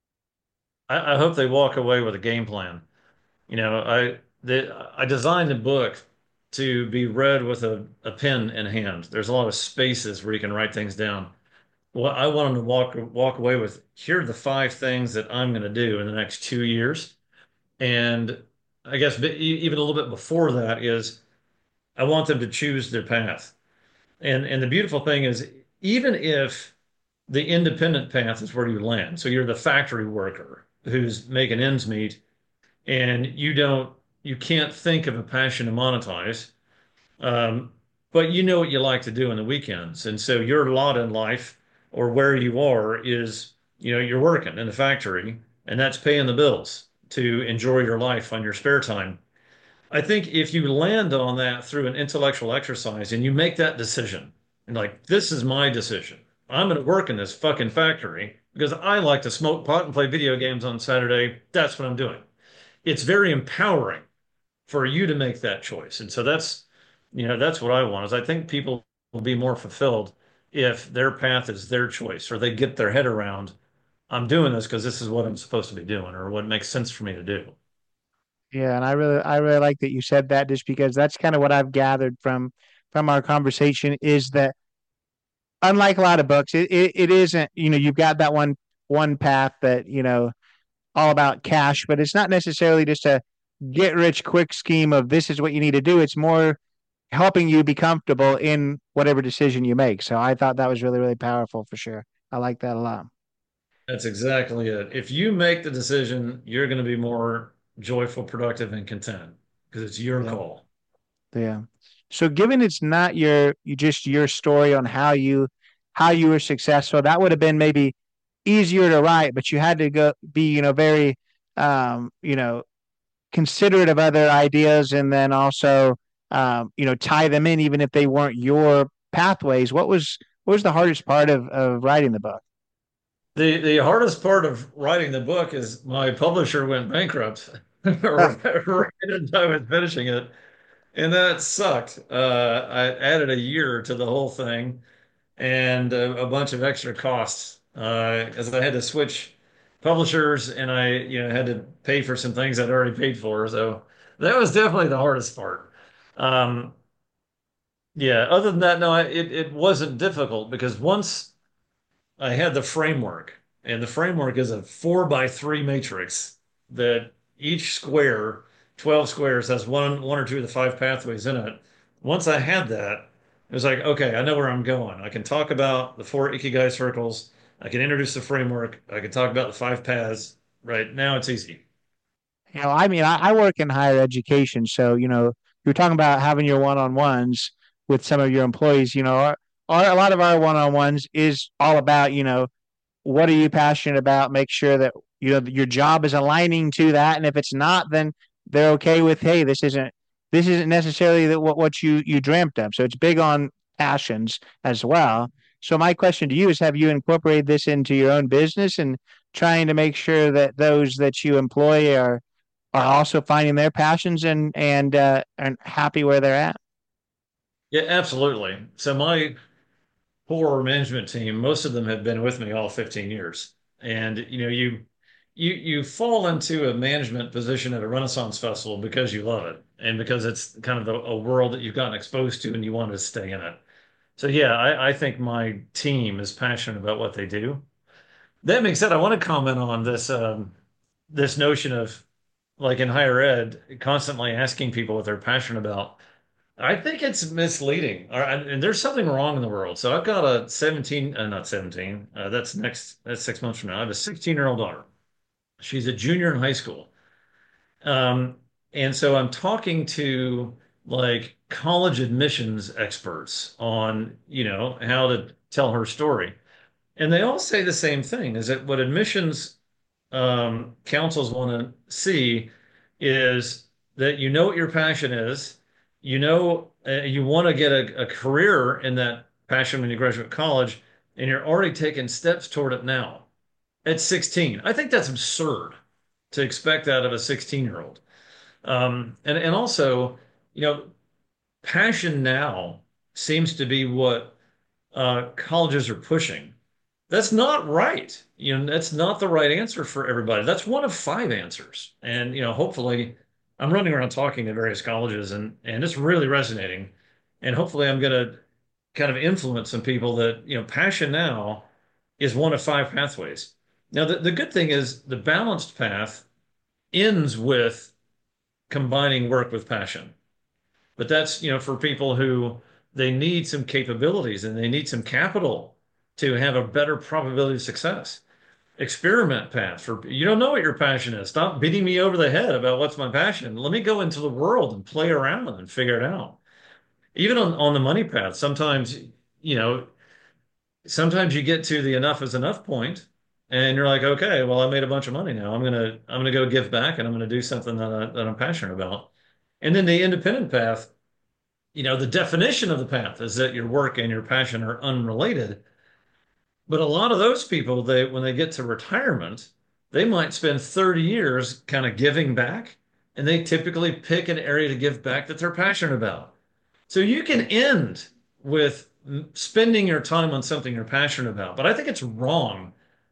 Speaker 1: I, I hope they walk away with a game plan. You know, I the I designed the book to be read with a, a pen in hand. There's a lot of spaces where you can write things down. Well, I want them to walk walk away with here are the five things that I'm going to do in the next two years. And I guess e- even a little bit before that is I want them to choose their path. And and the beautiful thing is even if the independent path is where you land, so you're the factory worker who's making ends meet and you don't you can't think of a passion to monetize, um, but you know what you like to do in the weekends, and so your lot in life or where you are is you know you're working in the factory, and that's paying the bills to enjoy your life on your spare time. I think if you land on that through an intellectual exercise and you make that decision, and like this is my decision, I'm going to work in this fucking factory because I like to smoke pot and play video games on Saturday. That's what I'm doing. It's very empowering for you to make that choice. And so that's, you know, that's what I want is I think people will be more fulfilled if their path is their choice or they get their head around. I'm doing this because this is what I'm supposed to be doing or what makes sense for me to do.
Speaker 3: Yeah, and I really I really like that you said that just because that's kind of what I've gathered from from our conversation is that unlike a lot of books, it, it, it isn't, you know, you've got that one one path that, you know, all about cash, but it's not necessarily just a get rich quick scheme of this is what you need to do. It's more helping you be comfortable in whatever decision you make. So I thought that was really, really powerful for sure. I like that a lot.
Speaker 1: That's exactly it. If you make the decision, you're going to be more joyful, productive, and content because it's your
Speaker 3: Yeah.
Speaker 1: call.
Speaker 3: Yeah. So given it's not your you just your story on how you how you were successful, that would have been maybe easier to write, but you had to go be, you know, very um, you know, considerate of other ideas and then also um, you know, tie them in even if they weren't your pathways. What was what was the hardest part of, of writing the book?
Speaker 1: The the hardest part of writing the book is my publisher went bankrupt right as I was finishing it, and that sucked. Uh, I added a year to the whole thing and a, a bunch of extra costs uh, as I had to switch publishers and I you know had to pay for some things I'd already paid for. So that was definitely the hardest part. Um, yeah, other than that, no, I- it it wasn't difficult because once I had the framework, and the framework is a four by three matrix that each square, twelve squares, has one, one or two of the five pathways in it. Once I had that, it was like, okay, I know where I'm going. I can talk about the four Ikigai circles. I can introduce the framework. I can talk about the five paths. Right now, it's easy.
Speaker 3: You know, I mean, I, I work in higher education, so you know, you're talking about having your one-on-ones with some of your employees. You know, our, our a lot of our one-on-ones is all about, you know, what are you passionate about? Make sure that you know your job is aligning to that, and if it's not, then they're okay with, hey, this isn't this isn't necessarily the, what what you you dreamt of. So it's big on passions as well. So my question to you is, have you incorporated this into your own business and trying to make sure that those that you employ are are also finding their passions and and uh, and happy where they're at?
Speaker 1: Yeah, absolutely. So my core management team, most of them have been with me all fifteen years. And you know, you you you fall into a management position at a Renaissance festival because you love it and because it's kind of a, a world that you've gotten exposed to and you wanted to stay in it. So yeah, I, I think my team is passionate about what they do. That being said, I want to comment on this um, this notion of like in higher ed, constantly asking people what they're passionate about. I think it's misleading. All right, and there's something wrong in the world. So I've got a seventeen, uh, not seventeen, uh, that's next, that's six months from now. I have a sixteen year old daughter. She's a junior in high school. Um, and so I'm talking to like college admissions experts on, you know, how to tell her story. And they all say the same thing is that what admissions um, councils want to see is that you know what your passion is, you know, uh, you want to get a, a career in that passion when you graduate college, and you're already taking steps toward it now at sixteen. I think that's absurd to expect that of a sixteen year old. Um, and, and also, you know, passion now seems to be what uh, colleges are pushing. That's not right. You know, that's not the right answer for everybody. That's one of five answers. And, you know, hopefully I'm running around talking to various colleges and and it's really resonating. And hopefully I'm going to kind of influence some people that, you know, passion now is one of five pathways. Now, the, the good thing is the balanced path ends with combining work with passion. But that's, you know, for people who they need some capabilities and they need some capital to have a better probability of success. Experiment path for you don't know what your passion is. Stop beating me over the head about what's my passion. Let me go into the world and play around and figure it out. Even on, on the money path, sometimes, you know, sometimes you get to the enough is enough point and you're like, okay, well, I made a bunch of money now. I'm gonna I'm gonna go give back and I'm gonna do something that, I, that I'm passionate about. And then the independent path, you know, the definition of the path is that your work and your passion are unrelated. But a lot of those people, they when they get to retirement, they might spend thirty years kind of giving back, and they typically pick an area to give back that they're passionate about. So you can end with spending your time on something you're passionate about. But I think it's wrong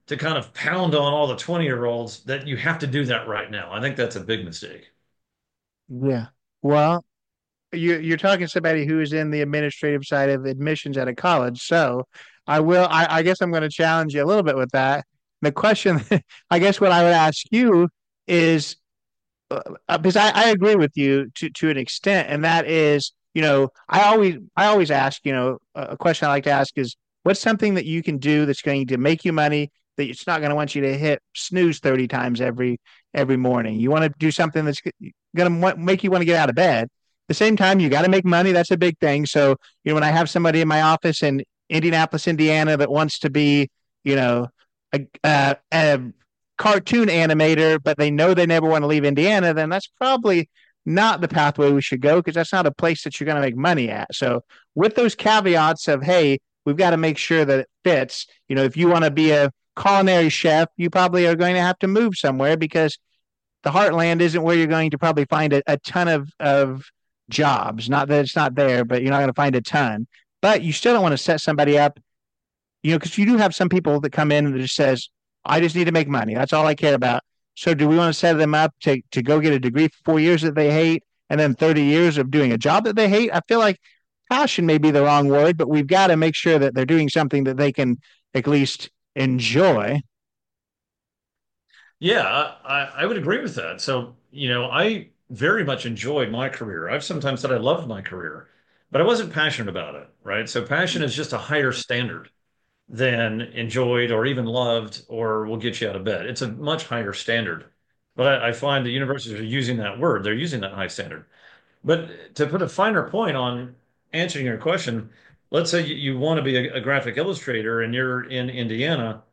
Speaker 1: to kind of pound on all the twenty year olds that you have to do that right now. I think that's a big mistake.
Speaker 3: Yeah. Well, you you're talking to somebody who is in the administrative side of admissions at a college. So I will I, I guess I'm going to challenge you a little bit with that. The question, I guess what I would ask you is uh, uh, because I, I agree with you to to an extent, and that is, you know, I always I always ask, you know, a a question I like to ask is what's something that you can do that's going to make you money that it's not going to want you to hit snooze thirty times every every morning. You want to do something that's going to make you want to get out of bed. At the same time, you got to make money. That's a big thing. So, you know, when I have somebody in my office in Indianapolis, Indiana that wants to be, you know, a, a, a cartoon animator, but they know they never want to leave Indiana, then that's probably not the pathway we should go because that's not a place that you're going to make money at. So, with those caveats of, hey, we've got to make sure that it fits. You know, if you want to be a culinary chef, you probably are going to have to move somewhere because the heartland isn't where you're going to probably find a, a ton of, of jobs. Not that it's not there, but you're not going to find a ton. But you still don't want to set somebody up, you know, because you do have some people that come in and just says, I just need to make money. That's all I care about. So do we want to set them up to, to go get a degree for four years that they hate and then thirty years of doing a job that they hate? I feel like passion may be the wrong word, but we've got to make sure that they're doing something that they can at least enjoy.
Speaker 1: Yeah, I, I would agree with that. So, you know, I very much enjoyed my career. I've sometimes said I loved my career, but I wasn't passionate about it, right? So passion is just a higher standard than enjoyed or even loved or will get you out of bed. It's a much higher standard. But I, I find the universities are using that word. They're using that high standard. But to put a finer point on answering your question, let's say you, you want to be a, a graphic illustrator and you're in Indiana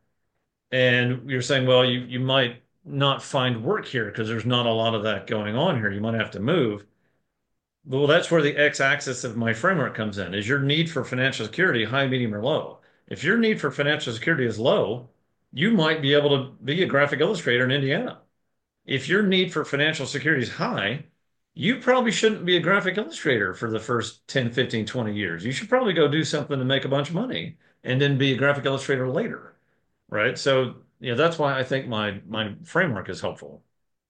Speaker 1: and you're saying, well, you, you might not find work here because there's not a lot of that going on here. You might have to move. Well, that's where the x-axis of my framework comes in, is your need for financial security, high, medium, or low. If your need for financial security is low, you might be able to be a graphic illustrator in Indiana. If your need for financial security is high, you probably shouldn't be a graphic illustrator for the first ten, fifteen, twenty years. You should probably go do something to make a bunch of money and then be a graphic illustrator later, right? So, yeah, that's why I think my my framework is helpful.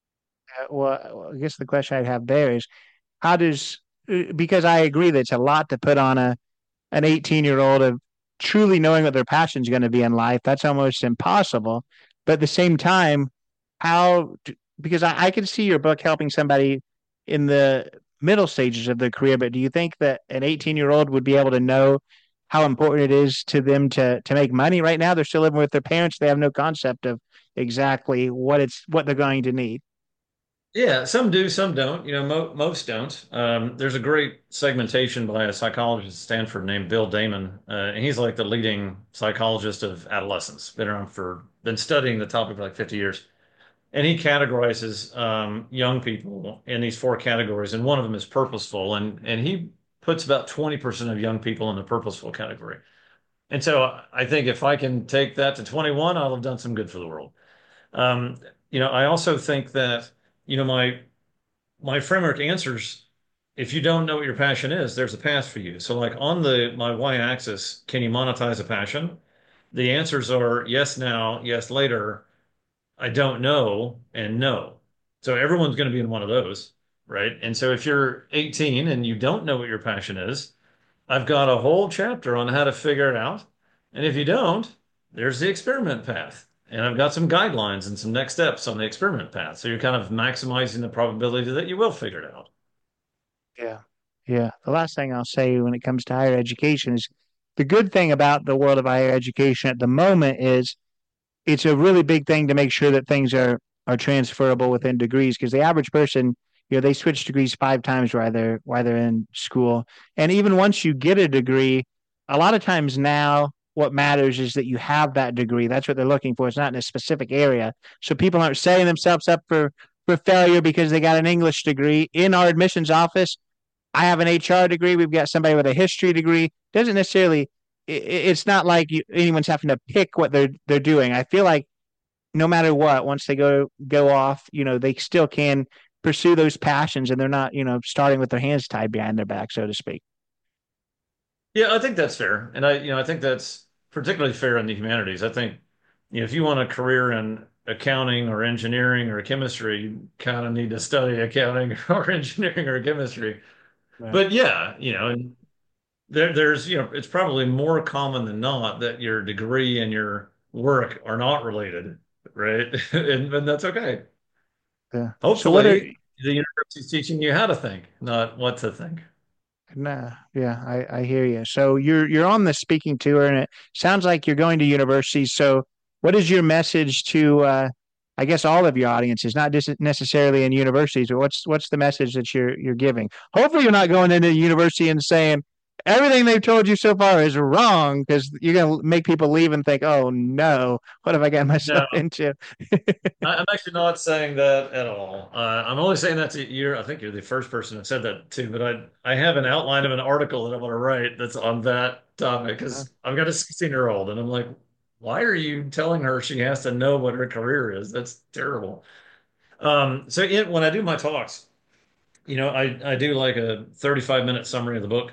Speaker 3: Uh, well, I guess the question I have there is how does, uh, because I agree that it's a lot to put on a an eighteen year old of truly knowing what their passion is going to be in life. That's almost impossible. But at the same time, how, because I, I can see your book helping somebody in the middle stages of their career, but do you think that an eighteen year old would be able to know how important it is to them to to make money right now? They're still living with their parents. They have no concept of exactly what it's what they're going to need.
Speaker 1: Yeah, some do, some don't. You know, mo most don't. Um, there's a great segmentation by a psychologist at Stanford named Bill Damon, uh, and he's like the leading psychologist of adolescence. Been around for, been studying the topic for like fifty years, and he categorizes um, young people in these four categories, and one of them is purposeful, and and he puts about twenty percent of young people in the purposeful category. And so I think if I can take that to twenty-one, I'll have done some good for the world. Um, you know, I also think that, you know, my my framework answers if you don't know what your passion is, there's a path for you. So like on the my y-axis, can you monetize a passion? The answers are yes now, yes later, I don't know, and no. So everyone's going to be in one of those, right? And so if you're eighteen and you don't know what your passion is, I've got a whole chapter on how to figure it out. And if you don't, there's the experiment path. And I've got some guidelines and some next steps on the experiment path. So you're kind of maximizing the probability that you will figure it out.
Speaker 3: Yeah. Yeah. The last thing I'll say when it comes to higher education is the good thing about the world of higher education at the moment is it's a really big thing to make sure that things are are transferable within degrees because the average person, you know, they switch degrees five times while they're while they're in school. And even once you get a degree, a lot of times now what matters is that you have that degree. That's what they're looking for. It's not in a specific area. So people aren't setting themselves up for for failure because they got an English degree. In our admissions office, I have an H R degree. We've got somebody with a history degree. Doesn't necessarily. It's not like you, anyone's having to pick what they're they're doing. I feel like no matter what, once they go go off, you know, they still can pursue those passions, and they're not, you know, starting with their hands tied behind their back, so to speak.
Speaker 1: Yeah, I think that's fair. And I, you know, I think that's particularly fair in the humanities. I think you know, if you want a career in accounting or engineering or chemistry, you kind of need to study accounting or engineering or chemistry.
Speaker 3: Right.
Speaker 1: But yeah, you know, and there, there's, you know, it's probably more common than not that your degree and your work are not related, right? And, and that's okay.
Speaker 3: Yeah. So what are
Speaker 1: Hopefully, the university's teaching you how to think, not what to think.
Speaker 3: Nah, yeah, I, I hear you. So you're you're on the speaking tour, and it sounds like you're going to universities. So what is your message to, uh, I guess, all of your audiences, not just necessarily in universities, but what's what's the message that you're you're giving? Hopefully, you're not going into a university and saying everything they've told you so far is wrong, because you're going to make people leave and think, oh no, what have I got myself
Speaker 1: No,
Speaker 3: into?
Speaker 1: I- I'm actually not saying that at all. Uh, I'm only saying that to you. I think you're the first person that said that too, but I I have an outline of an article that I want to write that's on that topic
Speaker 3: Uh,
Speaker 1: because I've got a sixteen year old and I'm like, why are you telling her she has to know what her career is? That's terrible. Um, so it, when I do my talks, you know, I, I do like a thirty-five minute summary of the book.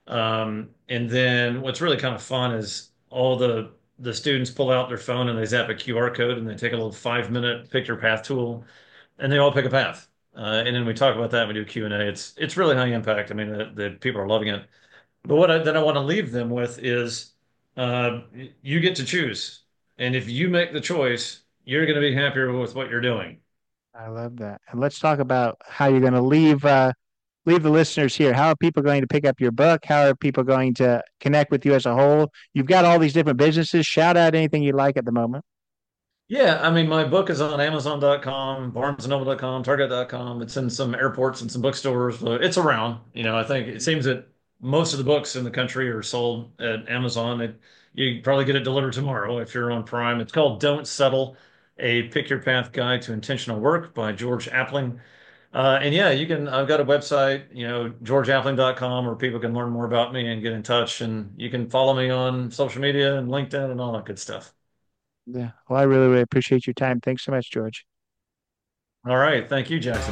Speaker 1: Um, and then what's really kind of fun is all the the students pull out their phone and they zap a Q R code and they take a little five minute pick your path tool and they all pick a path. Uh, and then we talk about that. We do Q and A. It's it's really high impact. I mean, the, the people are loving it. But what I, that I want to leave them with is uh, you get to choose. And if you make the choice, you're going to be happier with what you're doing.
Speaker 3: I love that. And let's talk about how you're going to leave uh, leave the listeners here. How are people going to pick up your book? How are people going to connect with you as a whole? You've got all these different businesses. Shout out anything you like at the moment.
Speaker 1: Yeah, I mean, my book is on Amazon dot com, Barnes and Noble dot com, Target dot com. It's in some airports and some bookstores, but it's around. You know, I think it seems that most of the books in the country are sold at Amazon. It, you can probably get it delivered tomorrow if you're on Prime. It's called Don't Settle, a Pick Your Path Guide to Intentional Work by George Appling. Uh, and yeah, you can, I've got a website, you know, george appling dot com where people can learn more about me and get in touch. And you can follow me on social media and LinkedIn and all that good stuff.
Speaker 3: Yeah. Well, I really, really appreciate your time. Thanks so much, George.
Speaker 1: All right. Thank you, Jackson.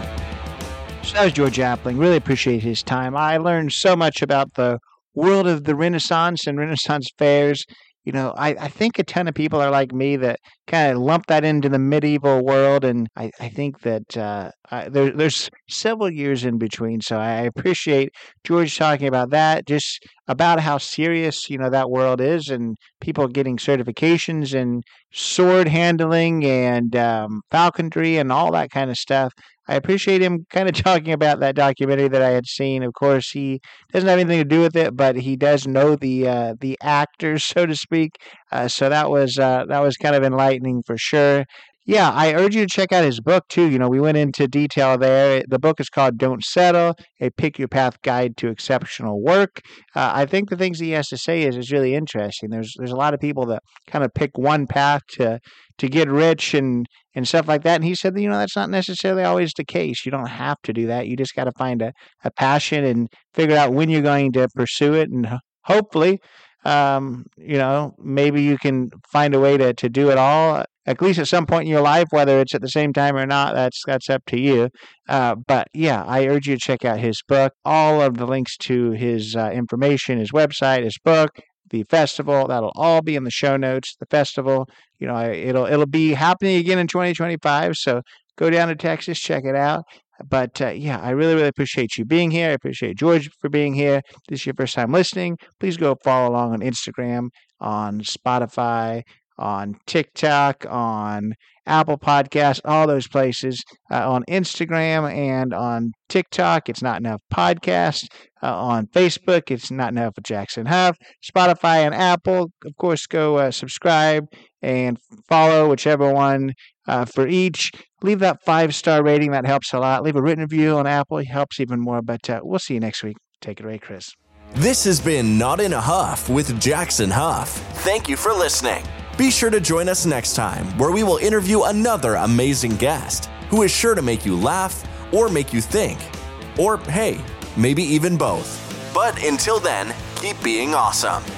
Speaker 3: So that was George Appling. Really appreciate his time. I learned so much about the world of the Renaissance and Renaissance fairs. You know, I, I think a ton of people are like me that kind of lump that into the medieval world. And I, I think that uh, I, there, there's several years in between. So I appreciate George talking about that, just about how serious, you know, that world is and people getting certifications and sword handling and um, falconry and all that kind of stuff. I appreciate him kind of talking about that documentary that I had seen. Of course, he doesn't have anything to do with it, but he does know the uh, the actors, so to speak. Uh, so that was uh, that was kind of enlightening for sure. Yeah, I urge you to check out his book too. You know, we went into detail there. The book is called "Don't Settle: A Pick Your Path Guide to Exceptional Work." Uh, I think the things he has to say is is really interesting. There's there's a lot of people that kind of pick one path to to get rich and and stuff like that. And he said that, you know, that's not necessarily always the case. You don't have to do that. You just got to find a, a passion and figure out when you're going to pursue it. And ho- hopefully, um, you know, maybe you can find a way to, to do it all, at least at some point in your life, whether it's at the same time or not, that's, that's up to you. Uh, but yeah, I urge you to check out his book, all of the links to his uh, information, his website, his book, the festival. That'll all be in the show notes. The festival, you know, it'll it'll be happening again in twenty twenty-five. So go down to Texas, check it out. But uh, yeah, I really, really appreciate you being here. I appreciate George for being here. If this is your first time listening, please go follow along on Instagram, on Spotify, on TikTok, on Apple Podcasts, all those places. Uh, on Instagram and on TikTok, it's Not Enough Podcast. Uh, on Facebook, it's Not Enough with Jackson Huff. Spotify and Apple, of course, go uh, subscribe and follow whichever one uh, for each. Leave that five-star rating. That helps a lot. Leave a written review on Apple. It helps even more. But uh, we'll see you next week. Take it away, Chris.
Speaker 2: This has been Not in a Huff with Jackson Huff. Thank you for listening. Be sure to join us next time where we will interview another amazing guest who is sure to make you laugh or make you think. Or, hey, maybe even both. But until then, keep being awesome.